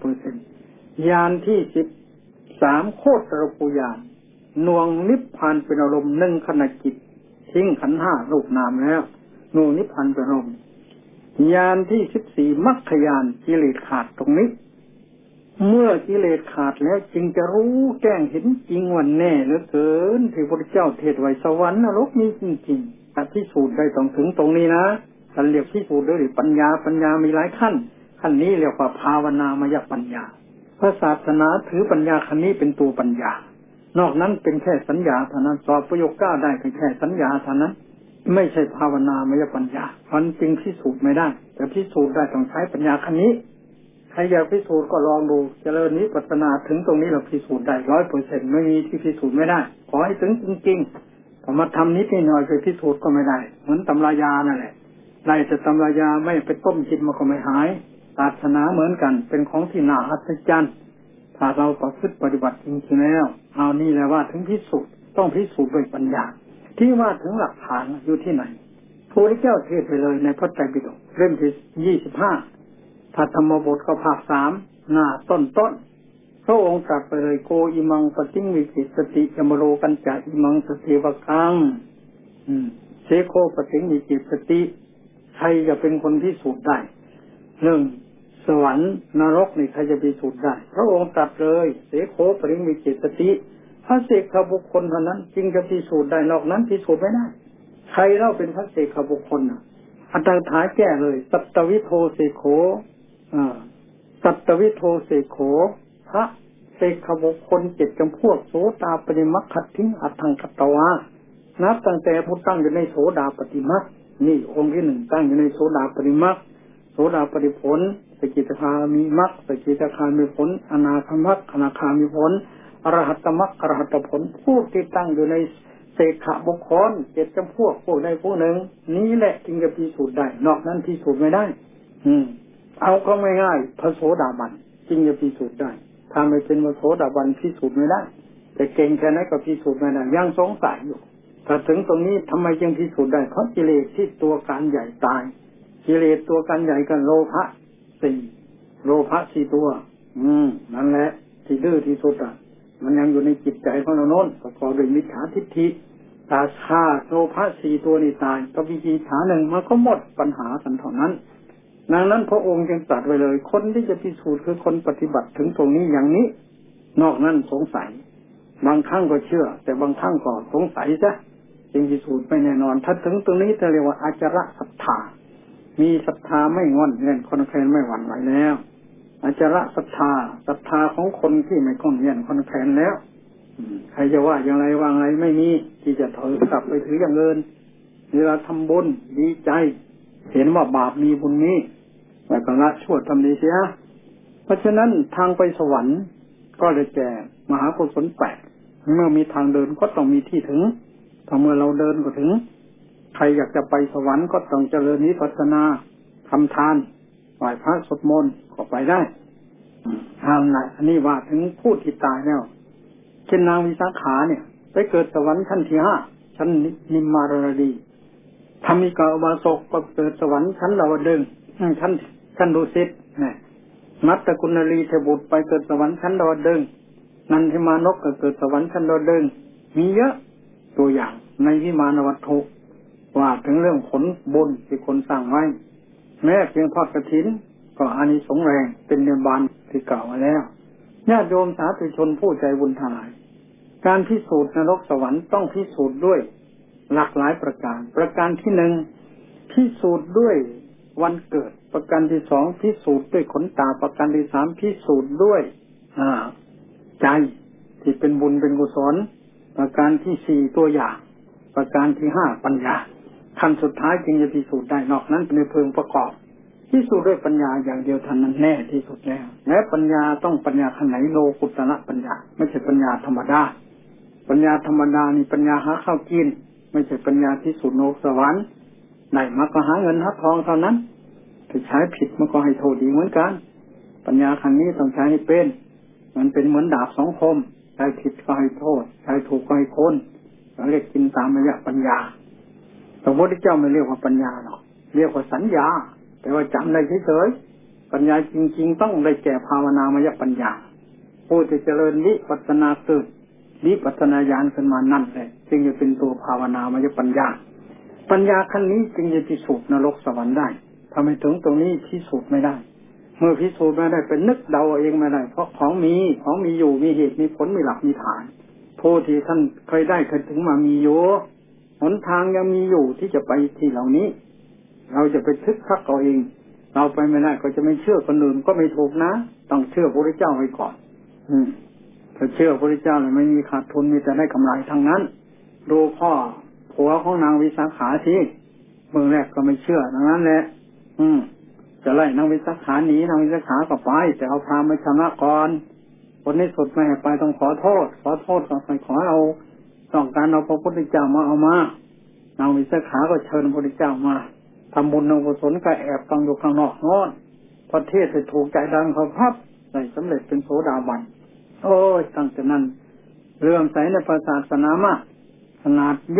100% ญาณที่13โคตรภูญาณหน่วงนิพพานเป็นอารมณ์1ขณะจิตทิ้งขันธ์5รูปนามแล้วหน่วงนิพพานเป็นอารมณ์ญาณที่14มรรคญาณกิเลสขาดตรงนี้เมื่อกิเลสขาดแล้วจึงจะรู้แจ้งเห็นจริงวันแน่เหลือเกินที่พระพุทธเจ้าเทศน์ไว้สวรรค์นรกมีจริงๆแต่พิสูจน์ได้ต้องถึงตรงนี้นะท่านเรียกพิสูจน์ด้วยปัญญามีหลายขั้นนี้เรียกว่าภาวนามยปัญญาพระศาสนาถือปัญญาขั้นนี้เป็นตัวปัญญานอกนั้นเป็นแค่สัญญาเท่านั้นสอบประโยค9ได้เป็นแค่สัญญาเท่านั้นไม่ใช่ภาวนามยปัญญามันจริงพิสูจน์ไม่ได้แต่พิสูจน์ได้ต้องใช้ปัญญาขั้นนี้ใครอยากพิสูจน์ก็ลองดูเจริญวิปัสสนาถึงตรงนี้เราพิสูจน์ได้ 100% ไม่มีที่พิสูจน์ไม่ได้ขอให้ถึงจริงๆแต่มาทำนิดหน่อยไปพิสูจน์ก็ไม่ได้เหมือนตำรายานั่นแหละได้แต่ตำรายาไม่ไปต้มกินมันก็ไม่หายศาสนาเหมือนกันเป็นของที่น่าอัศจรรย์ถ้าเราประพฤติปฏิบัติจริงๆแล้วเอานี่แหละว่าถึงพิสูจน์ต้องพิสูจน์ด้วยปัญญาที่ว่าถึงหลักฐานอยู่ที่ไหนพระพุทธเจ้าเทศไปเลยในพระไตรปิฎกเล่มที่25พระธรรมบทก็ภาค3หน้าต้นพระองค์ตรัสไปเลยโกอิมังปฏิวิจิสติยมโรกันจะอิมังสติวกังเสโคปฏิวิจิสติใครจะเป็นคนพิสูจน์ได้เรื่องสวรรค์นรกนี่ใครจะพิสูจน์ได้พระองค์ตรัสเลยเสโคปฏิวิจิสติพระเสกบุคคลเท่านั้นจึงจะพิสูจน์ได้นอกนั้นพิสูจน์ไม่ได้ใครเล่าเป็นพระเสกบุคคลอัตถาแก้เลยสัตตวิโทเสโขสัตตวิโทเสโขพระเสกบุคคล7จำพวกโสตาปฏิมัคคัตถิอัตถังคัตตวานับตั้งแต่ผู้ตั้งอยู่ในโสดาปฏิมัคนี่องค์ที่1ตั้งอยู่ในโสดาปฏิมัคโสดาปฏิผลสกิทาคามีมัคสกิทาคามีผลอนาคามัคอนาคามีผลอรหัตมัคอรหัตผลผู้ที่ตั้งอยู่ในเสกบุคคล7จำพวกพวกใดพวกหนึ่งนี้แหละจึงจะพิสูจน์ได้นอกนั้นพิสูจน์ไม่ได้เอาก็ไม่ง่ายพระโสดาบันจึงจะพิสูจน์ได้ถ้าไม่เป็นพระโสดาบันพิสูจน์ไม่ได้แต่เก่งแค่ไหนก็พิสูจน์ไม่ได้ยังสงสัยอยู่ถ้าถึงตรงนี้ทำไมจึงพิสูจน์ได้เพราะกิเลสที่ตัวการใหญ่ตายกิเลสตัวการใหญ่กันโลภะ4โลภะ4ตัวนั่นแหละที่ดื้อที่สุดมันยังอยู่ในจิตใจของเราโน้นประกอบด้วยมิจฉาทิฏฐิถ้าฆ่าโลภะ4ตัวนี้ตายก็วิธีฐานหนึ่งมันก็หมดปัญหากันเท่านั้นดังนั้นพระองค์จึงตรัสไว้เลยคนที่จะพิสูจน์คือคนปฏิบัติถึงตรงนี้อย่างนี้นอกนั้นสงสัยบางครั้งก็เชื่อแต่บางครั้งก็สงสัยซะจึงพิสูจน์ไม่แน่นอนถ้าถึงตรงนี้จะเรียกว่าอาจาระศรัทธามีศรัทธาไม่งอนเงียนคนแค้นไม่หวั่นไหวแล้วอาจาระศรัทธาของคนที่ไม่งอนเงียนคนแค้นแล้วใครจะว่าอย่างไรว่าไงไม่มีที่จะถอยกลับไปถืออย่างเงินเวลาทำบุญดีใจเห็นว่าบาปมีบุญนี้แต่ก็ละชั่วทำดีเสียเพราะฉะนั้นทางไปสวรรค์ก็ได้แก่มหากุศล8เมื่อมีทางเดินก็ต้องมีที่ถึงถ้าเมื่อเราเดินก็ถึงใครอยากจะไปสวรรค์ก็ต้องเจริญวิปัสสนาทำทานไหว้พระสวดมนต์ก็ไปได้อันนี้ว่าถึงผู้ที่ตายแล้วเช่นนางวิสาขาเนี่ยไปเกิดสวรรค์ชั้นที่5ชั้นนิมมารดีธรรมิกาอุบาสกก็เกิดสวรรค์ชั้นดาวดึงชั้นดุสิตเนี่ยมัตตกุณลีเทบุตรไปเกิดสวรรค์ชั้นดาวดึงนันทิมานกก็เกิดสวรรค์ชั้นดาวดึงมีเยอะตัวอย่างในวิมานวัตถุว่าถึงเรื่องผลบุญที่คนสร้างไว้แม้เพียงทอดกฐินก็อานิสงส์แรงเป็นเนิบานที่กล่าวไว้แล้วญาติโยมสาธุชนผู้ใจบุญทั้งหลายการพิสูจน์นรกสวรรค์ต้องพิสูจน์ด้วยหลากหลายประการที่1พิสูจน์ด้วยวันเกิดประการที่2พิสูจน์ด้วยขนตาประการที่3พิสูจน์ด้วยใจที่เป็นบุญเป็นกุศลประการที่4ตัวอย่างประการที่5ปัญญาขั้นสุดท้ายจึงจะพิสูจน์ได้นอกนั้นเป็นเพียงประกอบพิสูจน์ด้วยปัญญาอย่างเดียวเท่านั้นแน่ที่สุดแล้วแม้ปัญญาต้องปัญญาขั้นไหนโลกุตระปัญญาไม่ใช่ปัญญาธรรมดาปัญญาธรรมดานี่ปัญญาหาข้าวกินไม่ใช่ปัญญาพิสูจน์โลกสวรรค์ไหนมาก็หาเงินหาทองเท่านั้นถ้าใช้ผิดมันก็ให้โทษดีเหมือนกันปัญญาขั้นนี้ต้องใช้ให้เป็นมันเป็นเหมือนดาบ2 คมใช้ผิดก็ให้โทษใช้ถูกก็ให้โคนเราเรียกกินตามระยะปัญญาพระพุทธเจ้าไม่เรียกว่าปัญญาหรอกเรียกว่าสัญญาแต่ว่าจำได้เฉยๆปัญญาจริงๆต้องได้แก่ภาวนามยปัญญาผู้ที่เจริญวิปัสสนาเกิดวิปัสสนาญาณขึ้นมานั่นแหละจึงจะเป็นตัวภาวนามยปัญญาปัญญาขั้นนี้จึงจะพิสูจน์นรกสวรรค์ได้ถ้าไม่ถึงตรงนี้พิสูจน์ไม่ได้เมื่อพิสูจน์ไม่ได้เป็นนึกเดาเองไม่ได้เพราะของมีอยู่มีเหตุมีผลมีหลักมีฐานผู้ที่ท่านเคยได้เคยถึงมามีอยู่หนทางยังมีอยู่ที่จะไปที่เหล่านี้เราจะไปทึกทักเอาเองเราไปไม่ได้ก็จะไม่เชื่อคนอื่นก็ไม่ถูกนะต้องเชื่อพระพุทธเจ้าไว้ก่อนถ้าเชื่อพระพุทธเจ้าเนี่ยไม่มีขาดทุนมีแต่ได้กำไรทั้งนั้นดูพ่อผัวของนางวิสาขาที่เมื่อแรกก็ไม่เชื่อดังนั้นแหละจะไล่นางวิสาขาหนีนางวิสาขาก็ไปแต่เอาพามาชำระก่อนคนนี้สุดไม่ให้ไปต้องขอโทษก็ไปขอเอาต้องการเอาพระพุทธเจ้ามาเอามานางวิสาขาก็เชิญพระพุทธเจ้ามาทำบุญทำกุศลก็แอบฟังอยู่ข้างนอกโน้นพอเทศน์ถูกใจดังเขาพับได้สำเร็จเป็นโสดาบันโอ้ยตั้งแต่นั้นเรื่องใสในศาสนามากขนาดยก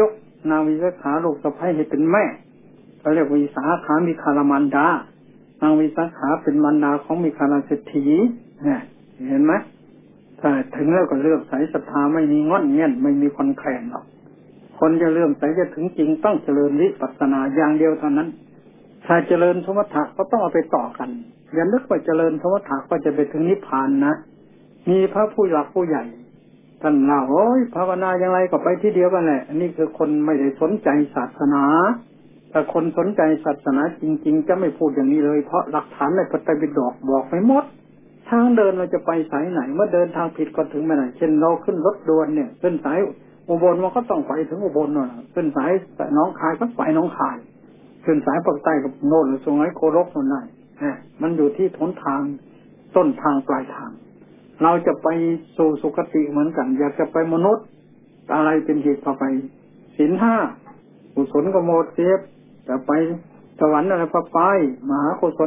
นางวิสาขาลูกสะใภ้ให้เป็นแม่เขาเรียกวิสาขามิคารมารดานางวิสาขาเป็นมารดาของมิคารเศรษฐีเนี่ยเห็นไหมถ้าถึงแล้วก็เลื่อมใสศรัทธาไม่มีงอนเงียนไม่มีคนแข่งหรอกคนจะเลื่อมใสจะถึงจริงต้องเจริญวิปัสสนาอย่างเดียวเท่านั้นถ้าเจริญสมถะก็ต้องเอาไปต่อกันอย่านึกว่าเจริญสมถะก็จะไปถึงนิพพานนะมีพระผู้หลักผู้ใหญ่ท่านเล่าโอ้ยภาวนาอย่างไรก็ไปที่เดียวกันแหละอันนี้คือคนไม่ได้สนใจศาสนาถ้าคนสนใจศาสนาจริงๆจะไม่พูดอย่างนี้เลยเพราะหลักฐานในพระไตรปิฎกบอกไว้หมดทางเดินเราจะไปสายไหนเมื่อเดินทางผิดก็ถึงไม่ได้เช่นเราขึ้นรถด่วนเนี่ยขึ้นสายอุบลมันก็ต้องไปถึงอุบลน่ะขึ้นสายหนองคายก็ไปหนองคายขึ้นสายภาคใต้กับโน่นสุไหงโกลกนั่นได้มันอยู่ที่หนทางต้นทางปลายทางเราจะไปสู่สุคติเหมือนกันอยากจะไปมนุษย์อะไรเป็นเหตุพาไปศีลห้ากุศลกโมดเสียบจะไปสวรรค์อะไรพาไปมหากุศล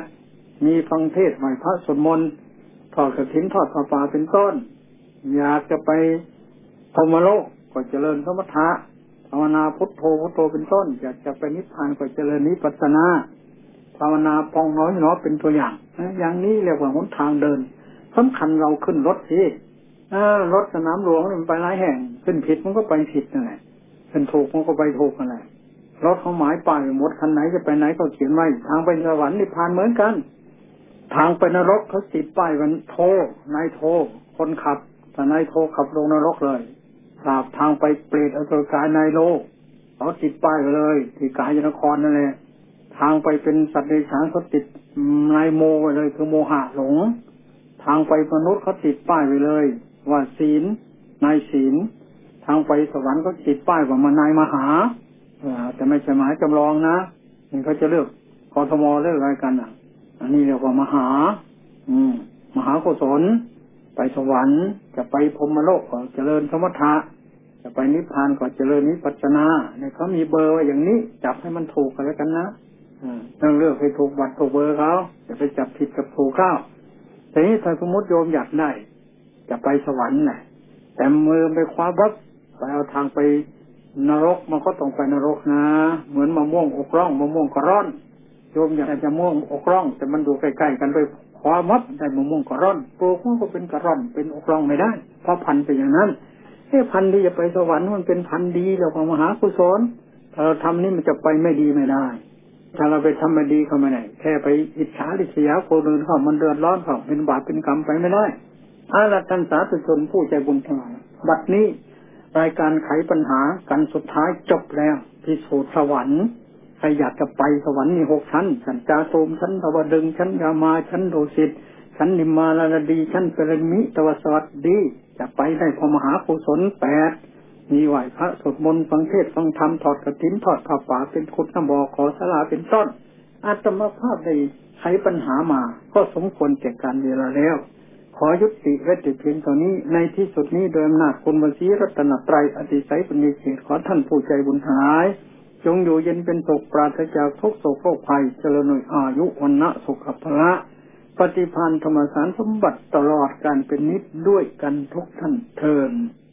8มีฟังเทศน์ไหว้พระสวดมนต์ทอดกฐินทอดผ้าป่าเป็นต้นอยากจะไปพรหมโลกก็เจริญสมถะภาวนาพุทโธพุทโธเป็นต้นอยากจะไปนิพพานก็เจริญนิพพานาภาวนาปองน้อยน้อเป็นตัวอย่างอย่างนี้เรียกว่าหนทางเดินสำคัญเราขึ้นรถสิรถสนามหลวงมันไปหลายแห่งขึ้นผิดมันก็ไปผิดนั่นแหละขึ้นถูกมันก็ไปถูกนั่นแหละรถเขาหมายป้ายหมดคันไหนจะไปไหนก็เขียนไว้ทางไปสวรรค์นิพพานเหมือนกันทางไปนรกเขาติดป้ายวันโทนายโทคนขับแต่นายโทขับลงนรกเลยทางไปเปรตอสุรกายนายโลกเขาติดป้ายไปเลยที่กายนครนั่นแหละทางไปเป็นสัตว์เดรัจฉานเขาติดนายโมไปเลยคือโมหะหลงทางไปมนุษย์เขาติดป้ายไปเลยว่าศีลนายศีลทางไปสวรรค์เขาติดป้ายว่ามานายมหาแต่ไม่ใช่หมายจำลองนะนี่เขาจะเลือกกทมเลือกอะไรกันอันนี้เรียกว่ามหามหากุศลไปสวรรค์จะไปพรหมโลกก็เจริญสมถะจะไปนิพพานก็เจริญวิปัสสนาเนี่ยเขามีเบอร์อย่างนี้จับให้มันถูกกันแล้วกันนะต้องเลือกให้ถูกวัดถูกเบอร์เขาจะไปจับผิดกับถูกเข้าแต่นี้ถ้าสมมติโยมอยากได้จะไปสวรรค์น่ะแต่มือไปคว้าบับไปเอาทางไปนรกมันก็ต้องไปนรกนะเหมือนมะม่วงอกร่องมะม่วงกระร่อนโยมอยากจะมะม่วงอกร่องแต่มันอยู่ใกล้ๆกันไปคว้ามับได้มะม่วงกระร่อนปลูกมันก็เป็นกระร่อนเป็นอกร่องไม่ได้เพราะพันธุ์เป็นอย่างนั้นพันธุ์ที่จะไปสวรรค์มันเป็นพันธุ์ดีแล้วของมหากุศลถ้าเราทำนี่มันจะไปไม่ดีไม่ได้ถ้าเราไปทำไม่ดีเข้ามาไหนแค่ไปอิจฉาริษยาคนอื่นเขามันเดือดร้อนเขาเป็นบาปเป็นกรรมไปไม่ได้ท่านสาธุชนผู้ใจบุญทั้งหลายบัดนี้รายการไขปัญหากันสุดท้ายจบแล้วพิสูจน์สวรรค์ใครอยากจะไปสวรรค์มี6ชั้นชั้นจาโตมชั้นทวดึงชั้นยามาชั้นโดสิตชั้นนิมมาลาดีชั้นเปรมิตวสวัสดีจะไปได้พอมหากุศล8มีไหวพระสวดมนต์ฟังเทศน์ฟังธรรมถอดกฐินถอดผ้าป่าเป็นคุตบขอศาลาเป็นต้นอาตมาภาพได้ไขปัญหามาก็สมควรแก่การเวลาแล้วขอยุติไว้แต่เพียงเท่านี้ในที่สุดนี้โดยอำนาจคุณวสีรัตนตรัยอติไสยปณิเศษขอท่านผู้ใจบุญหายจงอยู่เย็นเป็นสุขปราศจากทุกโศกโรคภัยเจริญในอายุวันนะสุขภละปฏิภาณธรรมสารสมบัติตลอดการเป็นนิจด้วยกันทุกท่านเทอญ